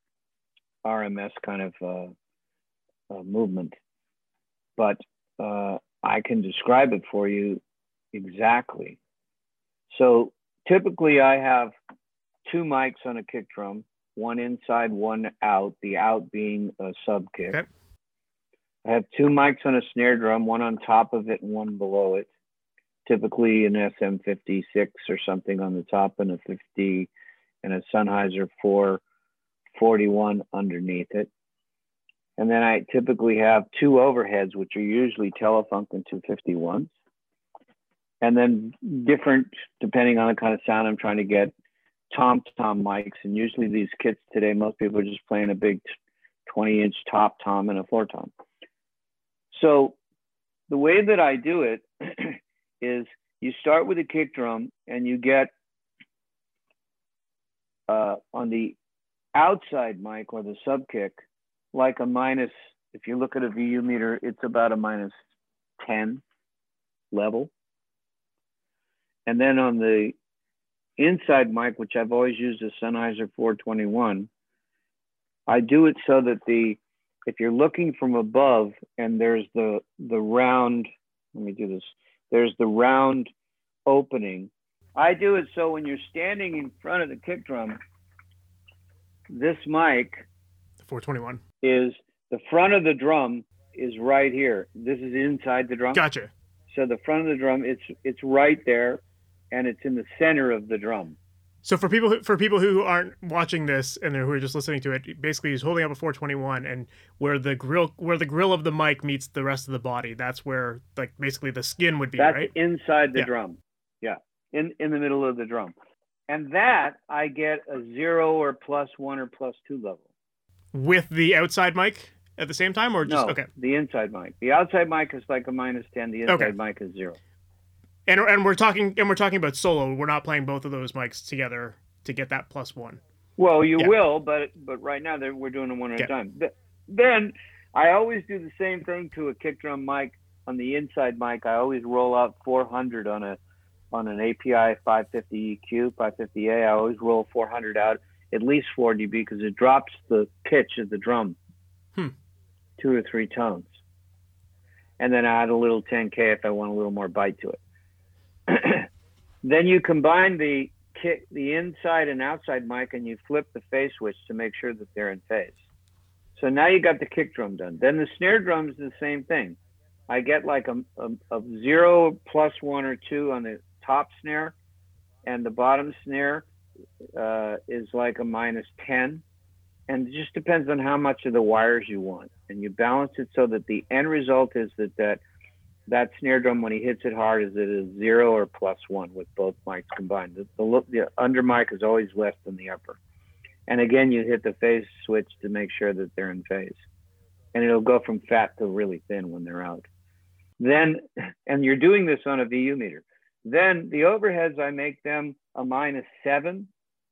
R M S kind of uh, uh, movement. But uh, I can describe it for you exactly. So typically I have two mics on a kick drum, one inside, one out, the out being a sub kick.
Okay.
I have two mics on a snare drum, one on top of it and one below it, typically an S M fifty-six or something on the top and a fifty and a Sennheiser four forty-one underneath it. And then I typically have two overheads, which are usually Telefunk and two fifty-ones. And then different, depending on the kind of sound I'm trying to get, tom-tom mics. And usually these kits today, most people are just playing a big twenty inch top tom and a floor tom. So the way that I do it is you start with a kick drum and you get uh, on the outside mic or the sub kick, like a minus, if you look at a V U meter, it's about a minus ten level. And then on the inside mic, which I've always used a Sennheiser four twenty-one, I do it so that the, if you're looking from above and there's the, the round, let me do this, there's the round opening. I do it so when you're standing in front of the kick drum, this mic,
The four twenty-one.
is the front of the drum is right here. This is inside the drum.
Gotcha.
So the front of the drum, it's it's right there, and it's in the center of the drum.
So for people who, for people who aren't watching this and who are just listening to it, basically he's holding up a four twenty-one, and where the grill where the grill of the mic meets the rest of the body, that's where like basically the skin would be,
That's
right?
inside the
Yeah.
drum. Yeah, in in the middle of the drum. And that I get a zero or plus one or plus two level.
with the outside mic at the same time, or just
no,
okay?
The inside mic. The outside mic is like a minus ten. The inside
Okay.
mic is zero.
And and we're talking and we're talking about solo. We're not playing both of those mics together to get that plus one.
Well, you
Yeah.
will, but but right now we're doing them one at
Yeah.
a time. Th- Then I always do the same thing to a kick drum mic on the inside mic. I always roll out four hundred on a on an A P I five fifty E Q, five fifty A. I always roll four hundred out, at least four D B, because it drops the pitch of the drum
Hmm.
two or three tones. And then I add a little ten K if I want a little more bite to it. Then you combine the kick, the inside and outside mic, and you flip the phase switch to make sure that they're in phase. So now you got the kick drum done. Then the snare drum is the same thing. I get like a, a, a zero plus one or two on the top snare, and the bottom snare uh, is like a minus ten. And it just depends on how much of the wires you want. And you balance it so that the end result is that that, that snare drum, when he hits it hard, is it a zero or plus one with both mics combined. The, the, the under mic is always less than the upper. And again, you hit the phase switch to make sure that they're in phase. And it'll go from fat to really thin when they're out. Then, and you're doing this on a V U meter. Then the overheads, I make them a minus seven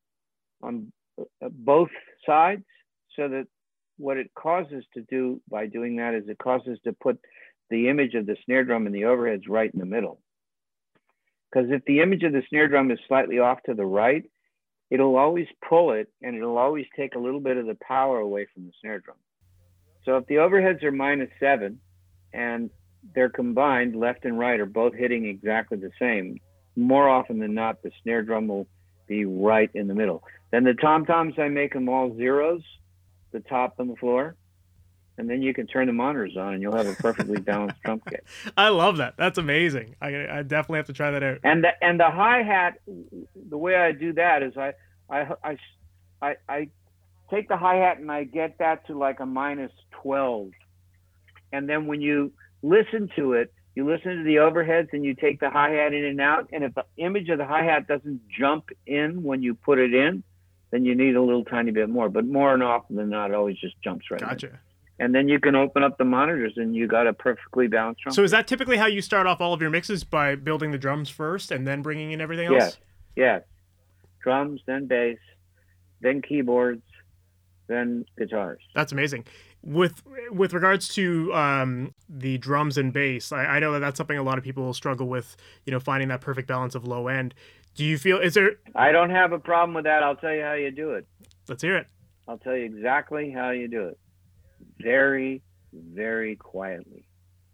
on both sides, so that what it causes to do by doing that is it causes to put the image of the snare drum and the overheads right in the middle. Because if the image of the snare drum is slightly off to the right, it'll always pull it, and it'll always take a little bit of the power away from the snare drum. So if the overheads are minus seven and they're combined, left and right are both hitting exactly the same, more often than not, the snare drum will be right in the middle. Then the tom-toms, I make them all zeros, the top and the floor. And then you can turn the monitors on and you'll have a perfectly balanced drum kit.
I love that. That's amazing. I, I definitely have to try that out.
And the, and the hi-hat, the way I do that is I, I, I, I, I take the hi-hat and I get that to like a minus twelve. And then when you listen to it, you listen to the overheads and you take the hi-hat in and out. And if the image of the hi-hat doesn't jump in when you put it in, then you need a little tiny bit more. But more and often than not, it always just jumps right
Gotcha.
in. And then you can open up the monitors and you got a perfectly balanced drum.
So is that typically how you start off all of your mixes, by building the drums first and then bringing in everything else?
Yes, yes. Drums, then bass, then keyboards, then guitars.
That's amazing. With with regards to um, the drums and bass, I, I know that that's something a lot of people struggle with, you know, finding that perfect balance of low end. Do you feel, is there...
I don't have a problem with that. I'll tell you how you do it.
Let's hear it.
I'll tell you exactly how you do it. Very, very quietly.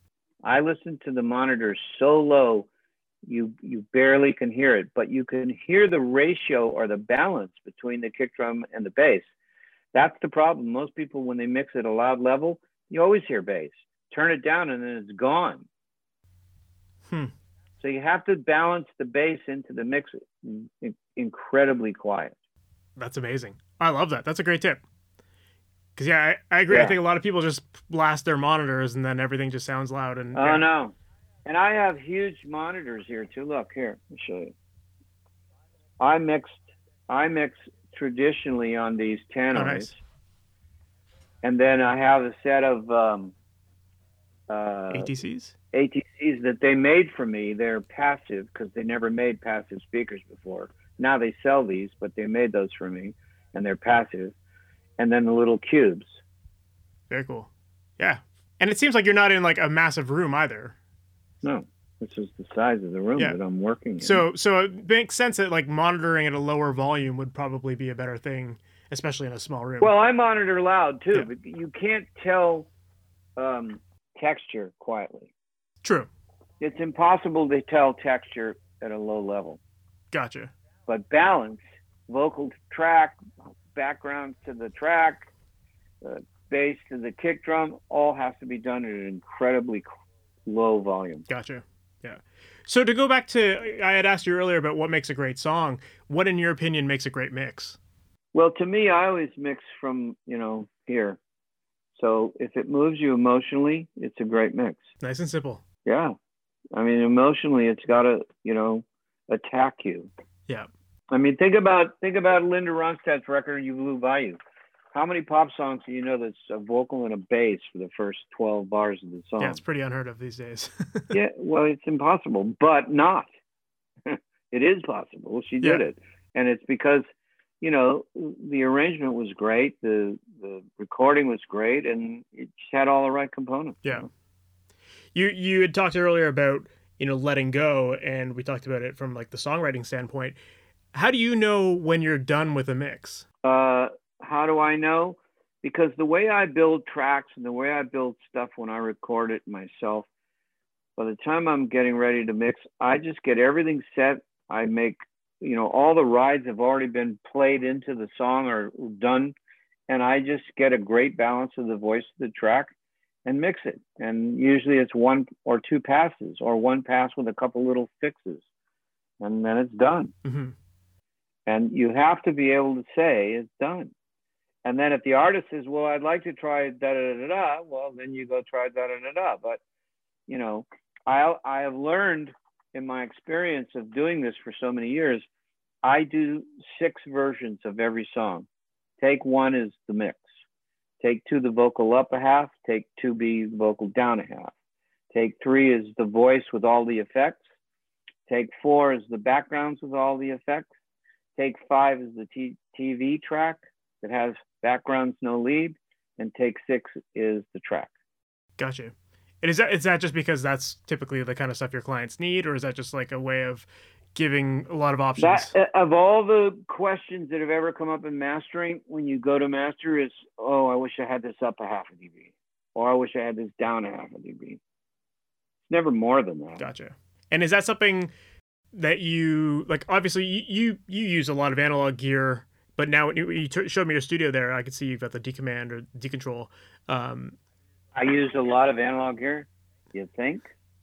I listen to the monitor so low, you you barely can hear it, but you can hear the ratio or the balance between the kick drum and the bass. That's the problem. Most people, when they mix at a loud level, you always hear bass. Turn it down and then it's gone.
Hmm.
So you have to balance the bass into the mix in- incredibly quiet.
That's amazing. I love that. That's a great tip. Because, yeah, I, I agree.
Yeah.
I think a lot of people just blast their monitors and then everything just sounds loud. And
Oh,
yeah.
no. And I have huge monitors here, too. Look, here. I'll show you. I mixed, I mix traditionally on these tannoys.
Oh, nice.
And then I have a set of um, uh,
A T Cs?
A T Cs that they made for me. They're passive because they never made passive speakers before. Now they sell these, but they made those for me, and they're passive. And then the little cubes.
Very cool. Yeah. And it seems like you're not in like a massive room either.
No, this is the size of the room
Yeah.
that I'm working in.
So so it makes sense that like monitoring at a lower volume would probably be a better thing, especially in a small room.
Well, I monitor loud too,
Yeah.
but you can't tell um, texture quietly.
True.
It's impossible to tell texture at a low level.
Gotcha.
But balance, vocal track, background to the track, uh, bass to the kick drum, all has to be done at an incredibly low volume.
Gotcha. Yeah. So to go back to, I had asked you earlier about what makes a great song. What, in your opinion, makes a great mix?
Well, to me, I always mix from, you know, here. So if it moves you emotionally, it's a great mix.
Nice and simple.
Yeah. I mean, emotionally, it's got to, you know, attack you.
Yeah.
I mean, think about think about Linda Ronstadt's record, You Blue Bayou. How many pop songs do you know that's a vocal and a bass for the first twelve bars of the song?
Yeah, it's pretty unheard of these days.
Yeah, well, it's impossible, but not. It is possible. She did
Yeah.
it. And it's because, you know, the arrangement was great, the the recording was great, and it just had all the right components.
Yeah.
You know?
You you had talked earlier about, you know, letting go, and we talked about it from like the songwriting standpoint. How do you know when you're done with a mix?
Uh, how do I know? Because the way I build tracks and the way I build stuff when I record it myself, by the time I'm getting ready to mix, I just get everything set. I make, you know, all the rides have already been played into the song or done, and I just get a great balance of the voice of the track and mix it. And usually it's one or two passes, or one pass with a couple little fixes, and then it's done.
Mm-hmm.
And you have to be able to say it's done. And then if the artist says, well, I'd like to try da da da da, well, then you go try da da da da. But, you know, I I have learned in my experience of doing this for so many years, I do six versions of every song. Take one is the mix. Take two, the vocal up a half. Take two B, the vocal down a half. Take three is the voice with all the effects. Take four is the backgrounds with all the effects. Take five is the t- TV track that has backgrounds, no lead. And take six is the track.
Gotcha. And is that is that just because that's typically the kind of stuff your clients need, or is that just like a way of giving a lot of options?
That, of all the questions that have ever come up in mastering, when you go to master, is, oh, I wish I had this up a half a dB, or I wish I had this down a half a dB. It's never more than that.
Gotcha. And is that something that you like? Obviously, you you, you use a lot of analog gear, but now when you, you t- showed me your studio there, I could see you've got the D-Command or D-Control. Um,
I used a lot of analog gear. You think?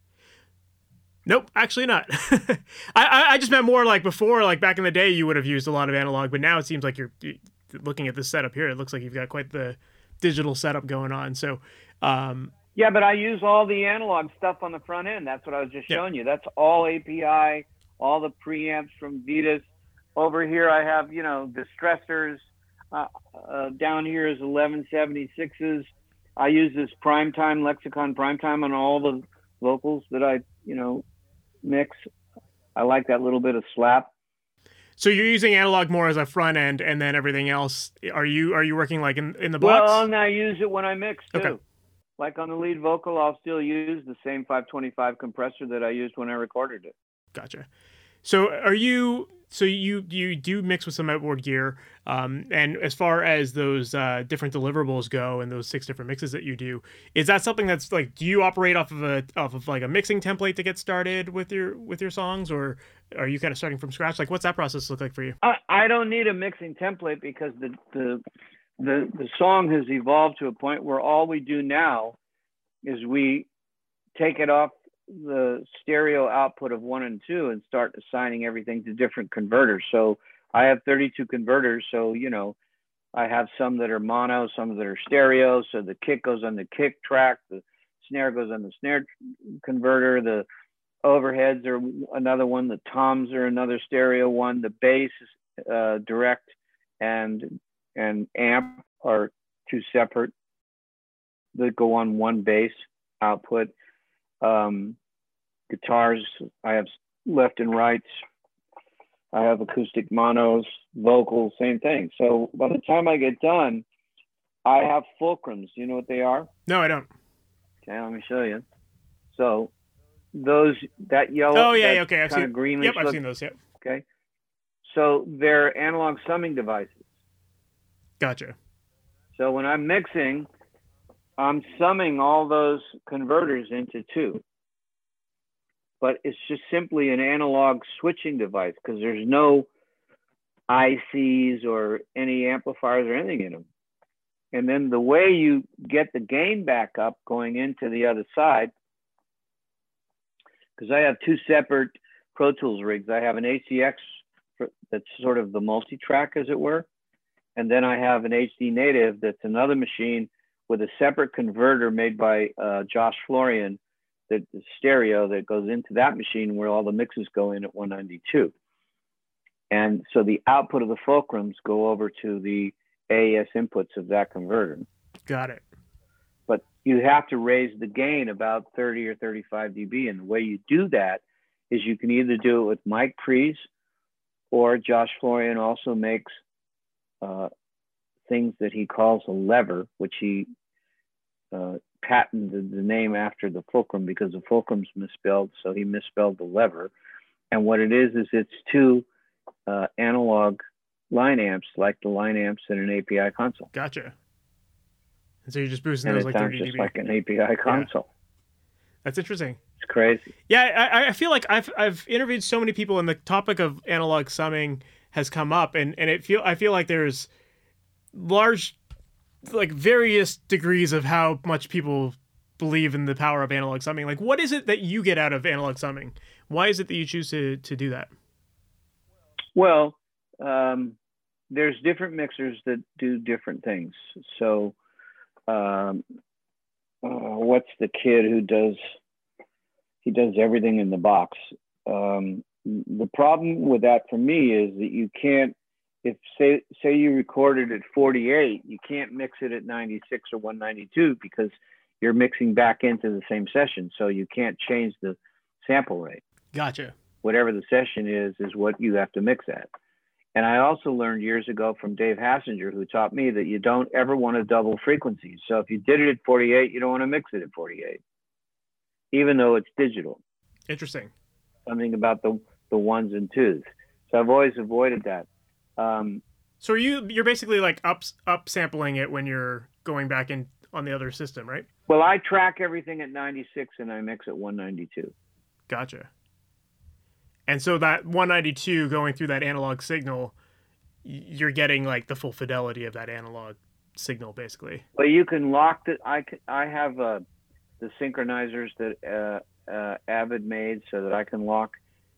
Nope, actually not. I, I I just meant more like before, like back in the day, you would have used a lot of analog, but now it seems like you're looking at this setup here. It looks like you've got quite the digital setup going on. So, um,
yeah, but I use all the analog stuff on the front end. That's what I was just showing
yeah.
you. That's all A P I, all the preamps from Vetus. Over here, I have, you know, the stressors. Uh, uh, down here is eleven seventy-sixes. I use this Primetime, Lexicon Primetime on all the vocals that I, you know, mix. I like that little bit of slap.
So you're using analog more as a front end, and then everything else. Are you are you working like in, in the box?
Well, and I use it when I mix too.
Okay.
Like on the lead vocal, I'll still use the same five twenty-five compressor that I used when I recorded it.
Gotcha. So are you? So you you do mix with some outboard gear, um, and as far as those uh, different deliverables go, and those six different mixes that you do, is that something that's like? Do you operate off of a off of like a mixing template to get started with your with your songs, or are you kind of starting from scratch? Like, what's that process look like for you?
I, I don't need a mixing template because the the the the song has evolved to a point where all we do now is we take it off the stereo output of one and two and start assigning everything to different converters. So I have thirty-two converters. So, you know, I have some that are mono, some that are stereo. So the kick goes on the kick track, the snare goes on the snare converter, the overheads are another one, the toms are another stereo one, the bass uh, direct and and amp are two separate that go on one bass output. Um, guitars, I have left and rights. I have acoustic monos, vocals, same thing. So by the time I get done, I have fulcrums. Do you know what they are?
No, I don't.
Okay, let me show you. So those, that yellow,
oh yeah,
that
okay, I've
kind
seen.
of greenish
Yep, I've
look,
seen those. Yep.
Okay, so they're analog summing devices.
Gotcha.
So when I'm mixing, I'm summing all those converters into two. But it's just simply an analog switching device because there's no I Cs or any amplifiers or anything in them. And then the way you get the gain back up going into the other side, because I have two separate Pro Tools rigs. I have an A C X that's sort of the multi-track, as it were. And then I have an H D Native that's another machine with a separate converter made by uh, Josh Florian, that the stereo that goes into that machine where all the mixes go in at one ninety-two. And so the output of the fulcrums go over to the A E S inputs of that converter.
Got it.
But you have to raise the gain about thirty or thirty-five decibels. And the way you do that is you can either do it with Mike Pries, or Josh Florian also makes uh, things that he calls a lever, which he uh, patented the name after the fulcrum because the fulcrum's misspelled, so he misspelled the lever. And what it is, is it's two uh, analog line amps, like the line amps in an A P I console.
Gotcha. And so you're just boosting
and
those
it
like
sounds
thirty
just
decibels.
like an A P I console.
Yeah. That's interesting.
It's crazy.
Yeah, I, I feel like I've I've interviewed so many people, and the topic of analog summing has come up, and, and it feel I feel like there's large, like various degrees of how much people believe in the power of analog summing. Like, what is it that you get out of analog summing? Why is it that you choose to to do that?
Well, um, there's different mixers that do different things. So, um, uh, what's the kid who does? He does everything in the box. Um, the problem with that for me is that you can't, if say say you recorded at forty-eight, you can't mix it at ninety-six or one ninety-two because you're mixing back into the same session. So you can't change the sample rate.
Gotcha.
Whatever the session is, is what you have to mix at. And I also learned years ago from Dave Hassinger, who taught me that you don't ever want to double frequencies. So if you did it at forty-eight, you don't want to mix it at forty-eight, even though it's digital.
Interesting.
Something about the, the ones and twos. So I've always avoided that. Um,
so are you, you're basically like up, up sampling it when you're going back in on the other system, right?
Well, I track everything at ninety-six and I mix at one ninety-two.
Gotcha. And so that one ninety-two going through that analog signal, you're getting like the full fidelity of that analog signal, basically.
Well, you can lock the. I I have uh, the synchronizers that uh, uh, Avid made so that I can lock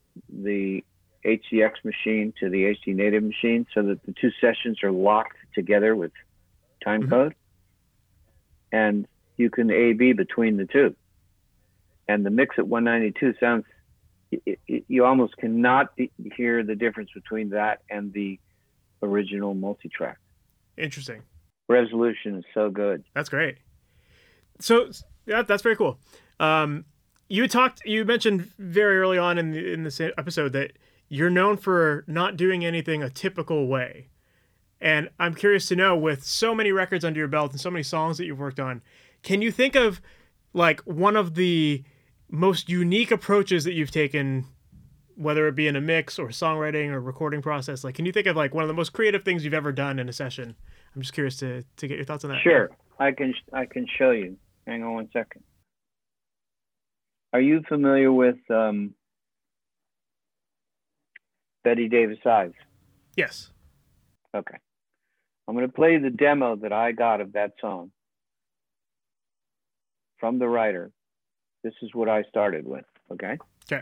the H D X machine to the H D native machine, so that the two sessions are locked together with time
Mm-hmm.
code, and you can A B between the two. And the mix at one ninety-two sounds. It, it, you almost cannot hear the difference between that and the original multi-track.
Interesting.
Resolution is so good.
That's great. So yeah, that's very cool. Um, you talked, you mentioned very early on in the, in this episode that you're known for not doing anything a typical way. And I'm curious to know, with so many records under your belt and so many songs that you've worked on, can you think of like one of the most unique approaches that you've taken, whether it be in a mix or songwriting or recording process? Like, can you think of like one of the most creative things you've ever done in a session? I'm just curious to, to get your thoughts on that.
Sure. I can, I can show you. Hang on one second. Are you familiar with um, Betty Davis Ives?
Yes.
Okay. I'm going to play the demo that I got of that song from the writer. This is what I started with, okay?
Okay.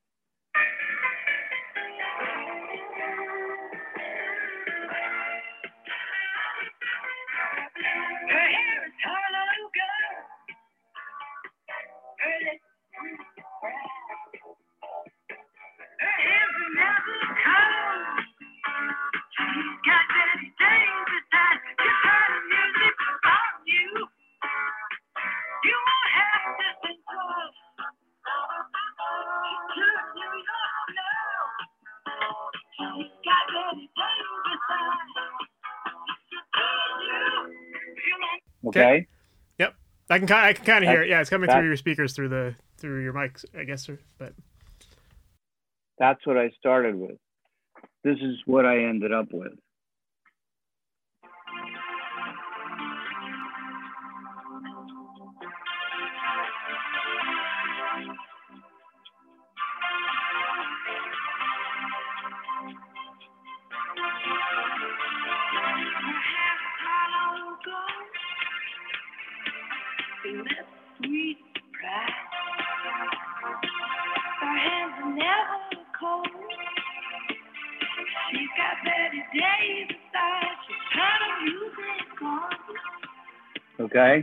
Okay.
Yep. I can I can kind of hear it. Yeah, it's coming
that,
through your speakers through the through your mics, I guess. But
that's what I started with. This is what I ended up with. Okay.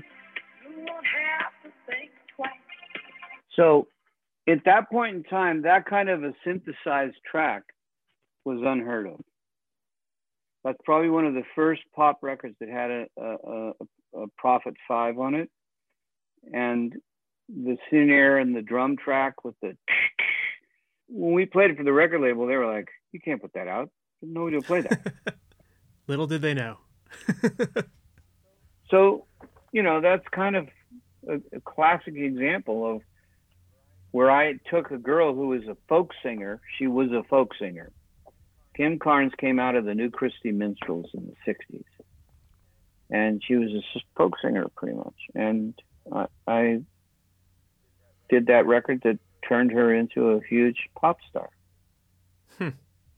So at that point in time, that kind of a synthesized track was unheard of. That's probably one of the first pop records that had a, a, a, a Prophet five on it. And the snare and the drum track with the, when we played it for the record label, they were like, you can't put that out. Nobody will play that.
Little did they know.
So, you know, that's kind of a, a classic example of where I took a girl who was a folk singer. She was a folk singer. Kim Carnes came out of the New Christy Minstrels in the sixties. And she was a folk singer pretty much. And I, I did that record that turned her into a huge pop star.
Hmm.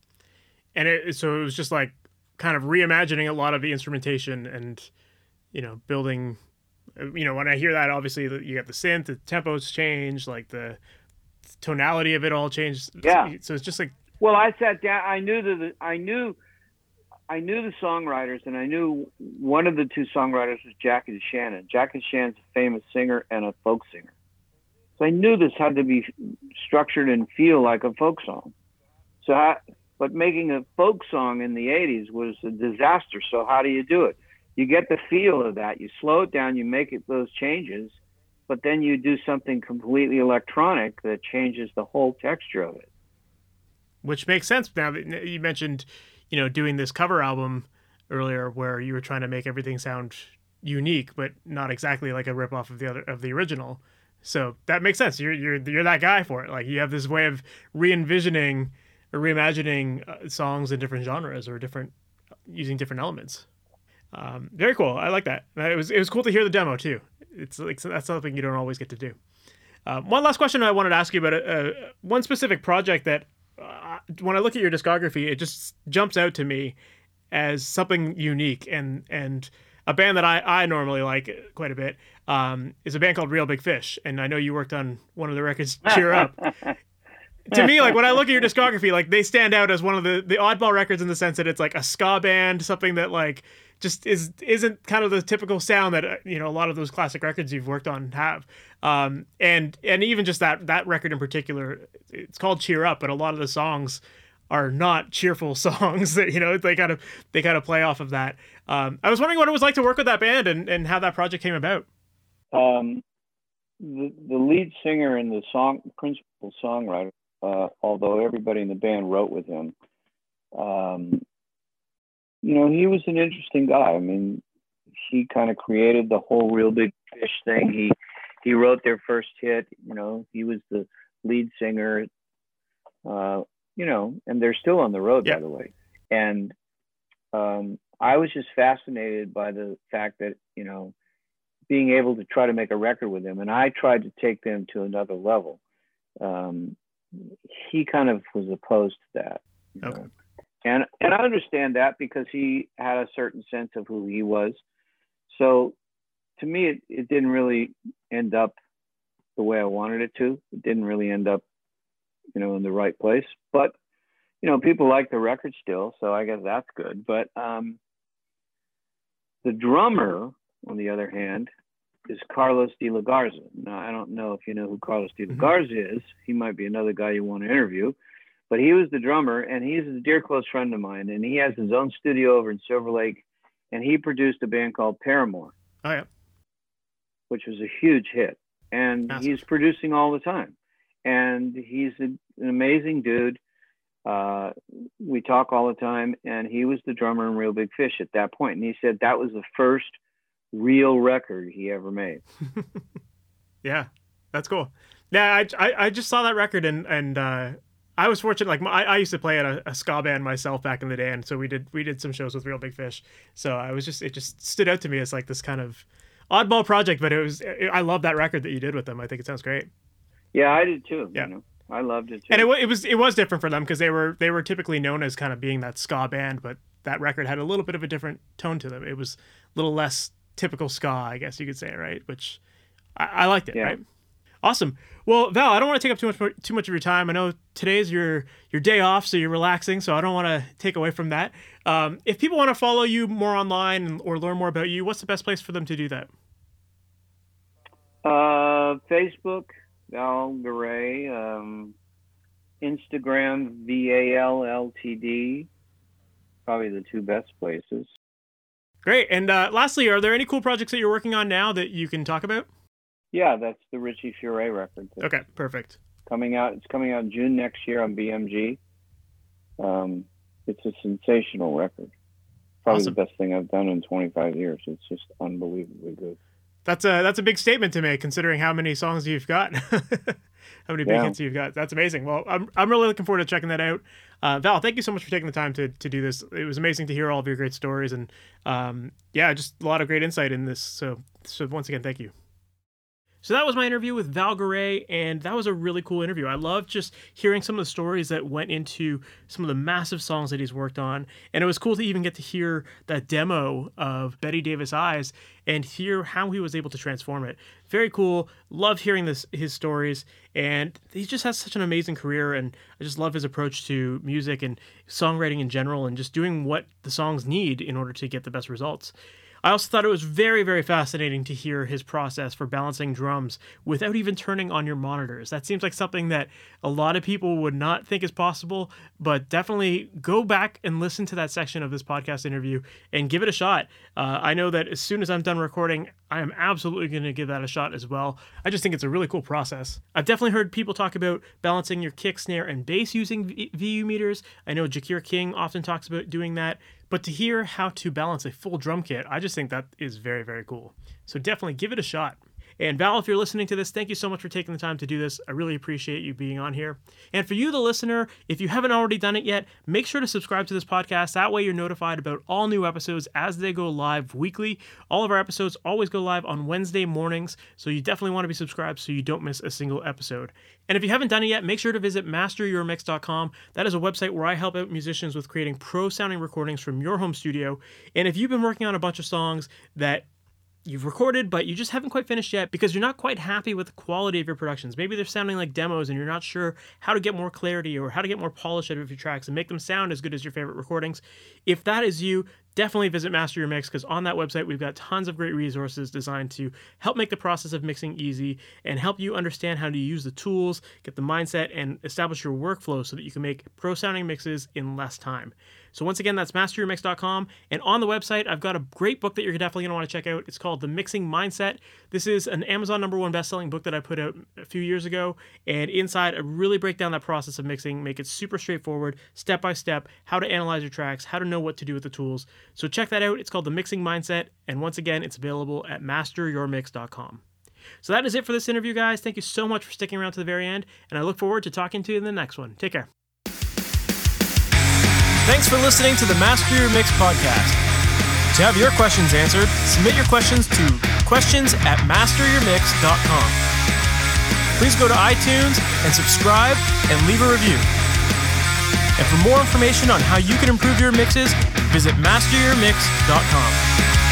And it, so it was just like kind of reimagining a lot of the instrumentation and, you know, building, you know, when I hear that, obviously you got the synth, the tempos change, like the tonality of it all changed.
Yeah.
So it's just like,
well, I sat down, I knew that I knew, I knew the songwriters, and I knew one of the two songwriters was Jackie DeShannon. Jackie DeShannon's a famous singer and a folk singer. So I knew this had to be structured and feel like a folk song. So, I, but making a folk song in the eighties was a disaster. So how do you do it? You get the feel of that. You slow it down, you make it those changes, but then you do something completely electronic that changes the whole texture of it.
Which makes sense now that you mentioned, you know, doing this cover album earlier where you were trying to make everything sound unique, but not exactly like a ripoff of the other of the original. So that makes sense. You're you're you're that guy for it. Like you have this way of re-envisioning or reimagining uh, songs in different genres or different using different elements. Um, very cool. I like that. It was it was cool to hear the demo too. It's like that's something you don't always get to do. Um, one last question I wanted to ask you about uh, one specific project that uh, when I look at your discography, it just jumps out to me as something unique and and a band that I, I normally like quite a bit um, is a band called Real Big Fish. And I know you worked on one of the records, Cheer Up. To me, like when I look at your discography, like they stand out as one of the, the oddball records in the sense that it's like a ska band, something that like just is, isn't kind of the typical sound that, uh, you know, a lot of those classic records you've worked on have. Um, and, and even just that, that record in particular, it's called Cheer Up, but a lot of the songs are not cheerful songs that, you know, they kind of, they kind of play off of that. Um, I was wondering what it was like to work with that band and, and how that project came about.
Um, the, the lead singer and the song principal songwriter, uh, although everybody in the band wrote with him, um, you know, he was an interesting guy. I mean, he kind of created the whole Real Big Fish thing. He, he wrote their first hit, you know, he was the lead singer, uh, you know, and they're still on the road,
yeah.
by the way. And um, I was just fascinated by the fact that, you know, being able to try to make a record with them. And I tried to take them to another level. Um, he kind of was opposed to that. You
okay.
know? And, and I understand that because he had a certain sense of who he was. So to me, it, it didn't really end up the way I wanted it to. It didn't really end up, you know, in the right place. But, you know, people like the record still, so I guess that's good. But um, the drummer, on the other hand, is Carlos de la Garza. Now, I don't know if you know who Carlos de la Garza mm-hmm. is. He might be another guy you want to interview. But he was the drummer, and he's a dear close friend of mine. And he has his own studio over in Silver Lake, and he produced a band called Paramore.
Oh, yeah.
Which was a huge hit. And
Massive.
He's producing all the time. And he's a, an amazing dude. Uh, we talk all the time, and he was the drummer in Real Big Fish at that point. And he said that was the first real record he ever made.
Yeah, that's cool. Yeah, I, I, I just saw that record, and and uh, I was fortunate. Like I, I used to play at a, a ska band myself back in the day, and so we did we did some shows with Real Big Fish. So I was just it just stood out to me as like this kind of oddball project, but it was it, I love that record that you did with them. I think it sounds great.
Yeah, I did too.
Yeah.
You know? I loved it too.
And it, it was it was different for them because they were they were typically known as kind of being that ska band, but that record had a little bit of a different tone to them. It was a little less typical ska, I guess you could say, right? Which I, I liked it,
yeah.
right? Awesome. Well, Val, I don't want to take up too much too much of your time. I know today's your your day off, so you're relaxing. So I don't want to take away from that. Um, if people want to follow you more online or learn more about you, what's the best place for them to do that?
Uh, Facebook. Val Garay, um, Instagram, V A L L T D, probably the two best places.
Great. And uh, lastly, are there any cool projects that you're working on now that you can talk about?
Yeah, that's the Richie Furay record.
Okay, perfect.
Coming out. It's coming out June next year on B M G. Um, it's a sensational record. Probably awesome. The best thing I've done in twenty-five years. It's just unbelievably good.
That's a that's a big statement to make, considering how many songs you've got, how many big yeah. hits you've got. That's amazing. Well, I'm I'm really looking forward to checking that out. Uh, Val, thank you so much for taking the time to to do this. It was amazing to hear all of your great stories, and um, yeah, just a lot of great insight in this. So so once again, thank you. So that was my interview with Val Garay, and that was a really cool interview. I love just hearing some of the stories that went into some of the massive songs that he's worked on, and it was cool to even get to hear that demo of Betty Davis Eyes and hear how he was able to transform it. Very cool. Love hearing this his stories, and he just has such an amazing career, and I just love his approach to music and songwriting in general, and just doing what the songs need in order to get the best results. I also thought it was very, very fascinating to hear his process for balancing drums without even turning on your monitors. That seems like something that a lot of people would not think is possible, but definitely go back and listen to that section of this podcast interview and give it a shot. Uh, I know that as soon as I'm done recording, I am absolutely going to give that a shot as well. I just think it's a really cool process. I've definitely heard people talk about balancing your kick, snare, and bass using V U meters. I know Jakir King often talks about doing that. But to hear how to balance a full drum kit, I just think that is very, very cool. So definitely give it a shot. And Val, if you're listening to this, thank you so much for taking the time to do this. I really appreciate you being on here. And for you, the listener, if you haven't already done it yet, make sure to subscribe to this podcast. That way you're notified about all new episodes as they go live weekly. All of our episodes always go live on Wednesday mornings, so you definitely want to be subscribed so you don't miss a single episode. And if you haven't done it yet, make sure to visit master your mix dot com. That is a website where I help out musicians with creating pro-sounding recordings from your home studio. And if you've been working on a bunch of songs that you've recorded, but you just haven't quite finished yet because you're not quite happy with the quality of your productions. Maybe they're sounding like demos and you're not sure how to get more clarity or how to get more polish out of your tracks and make them sound as good as your favorite recordings. If that is you, definitely visit Master Your Mix, because on that website we've got tons of great resources designed to help make the process of mixing easy and help you understand how to use the tools, get the mindset, and establish your workflow so that you can make pro-sounding mixes in less time. So once again, that's master your mix dot com. And on the website, I've got a great book that you're definitely going to want to check out. It's called The Mixing Mindset. This is an Amazon number one best-selling book that I put out a few years ago. And inside, I really break down that process of mixing, make it super straightforward, step-by-step, how to analyze your tracks, how to know what to do with the tools. So check that out. It's called The Mixing Mindset. And once again, it's available at master your mix dot com. So that is it for this interview, guys. Thank you so much for sticking around to the very end. And I look forward to talking to you in the next one. Take care. Thanks for listening to the Master Your Mix podcast. To have your questions answered, submit your questions to questions at master your mix dot com. Please go to iTunes and subscribe and leave a review. And for more information on how you can improve your mixes, visit master your mix dot com.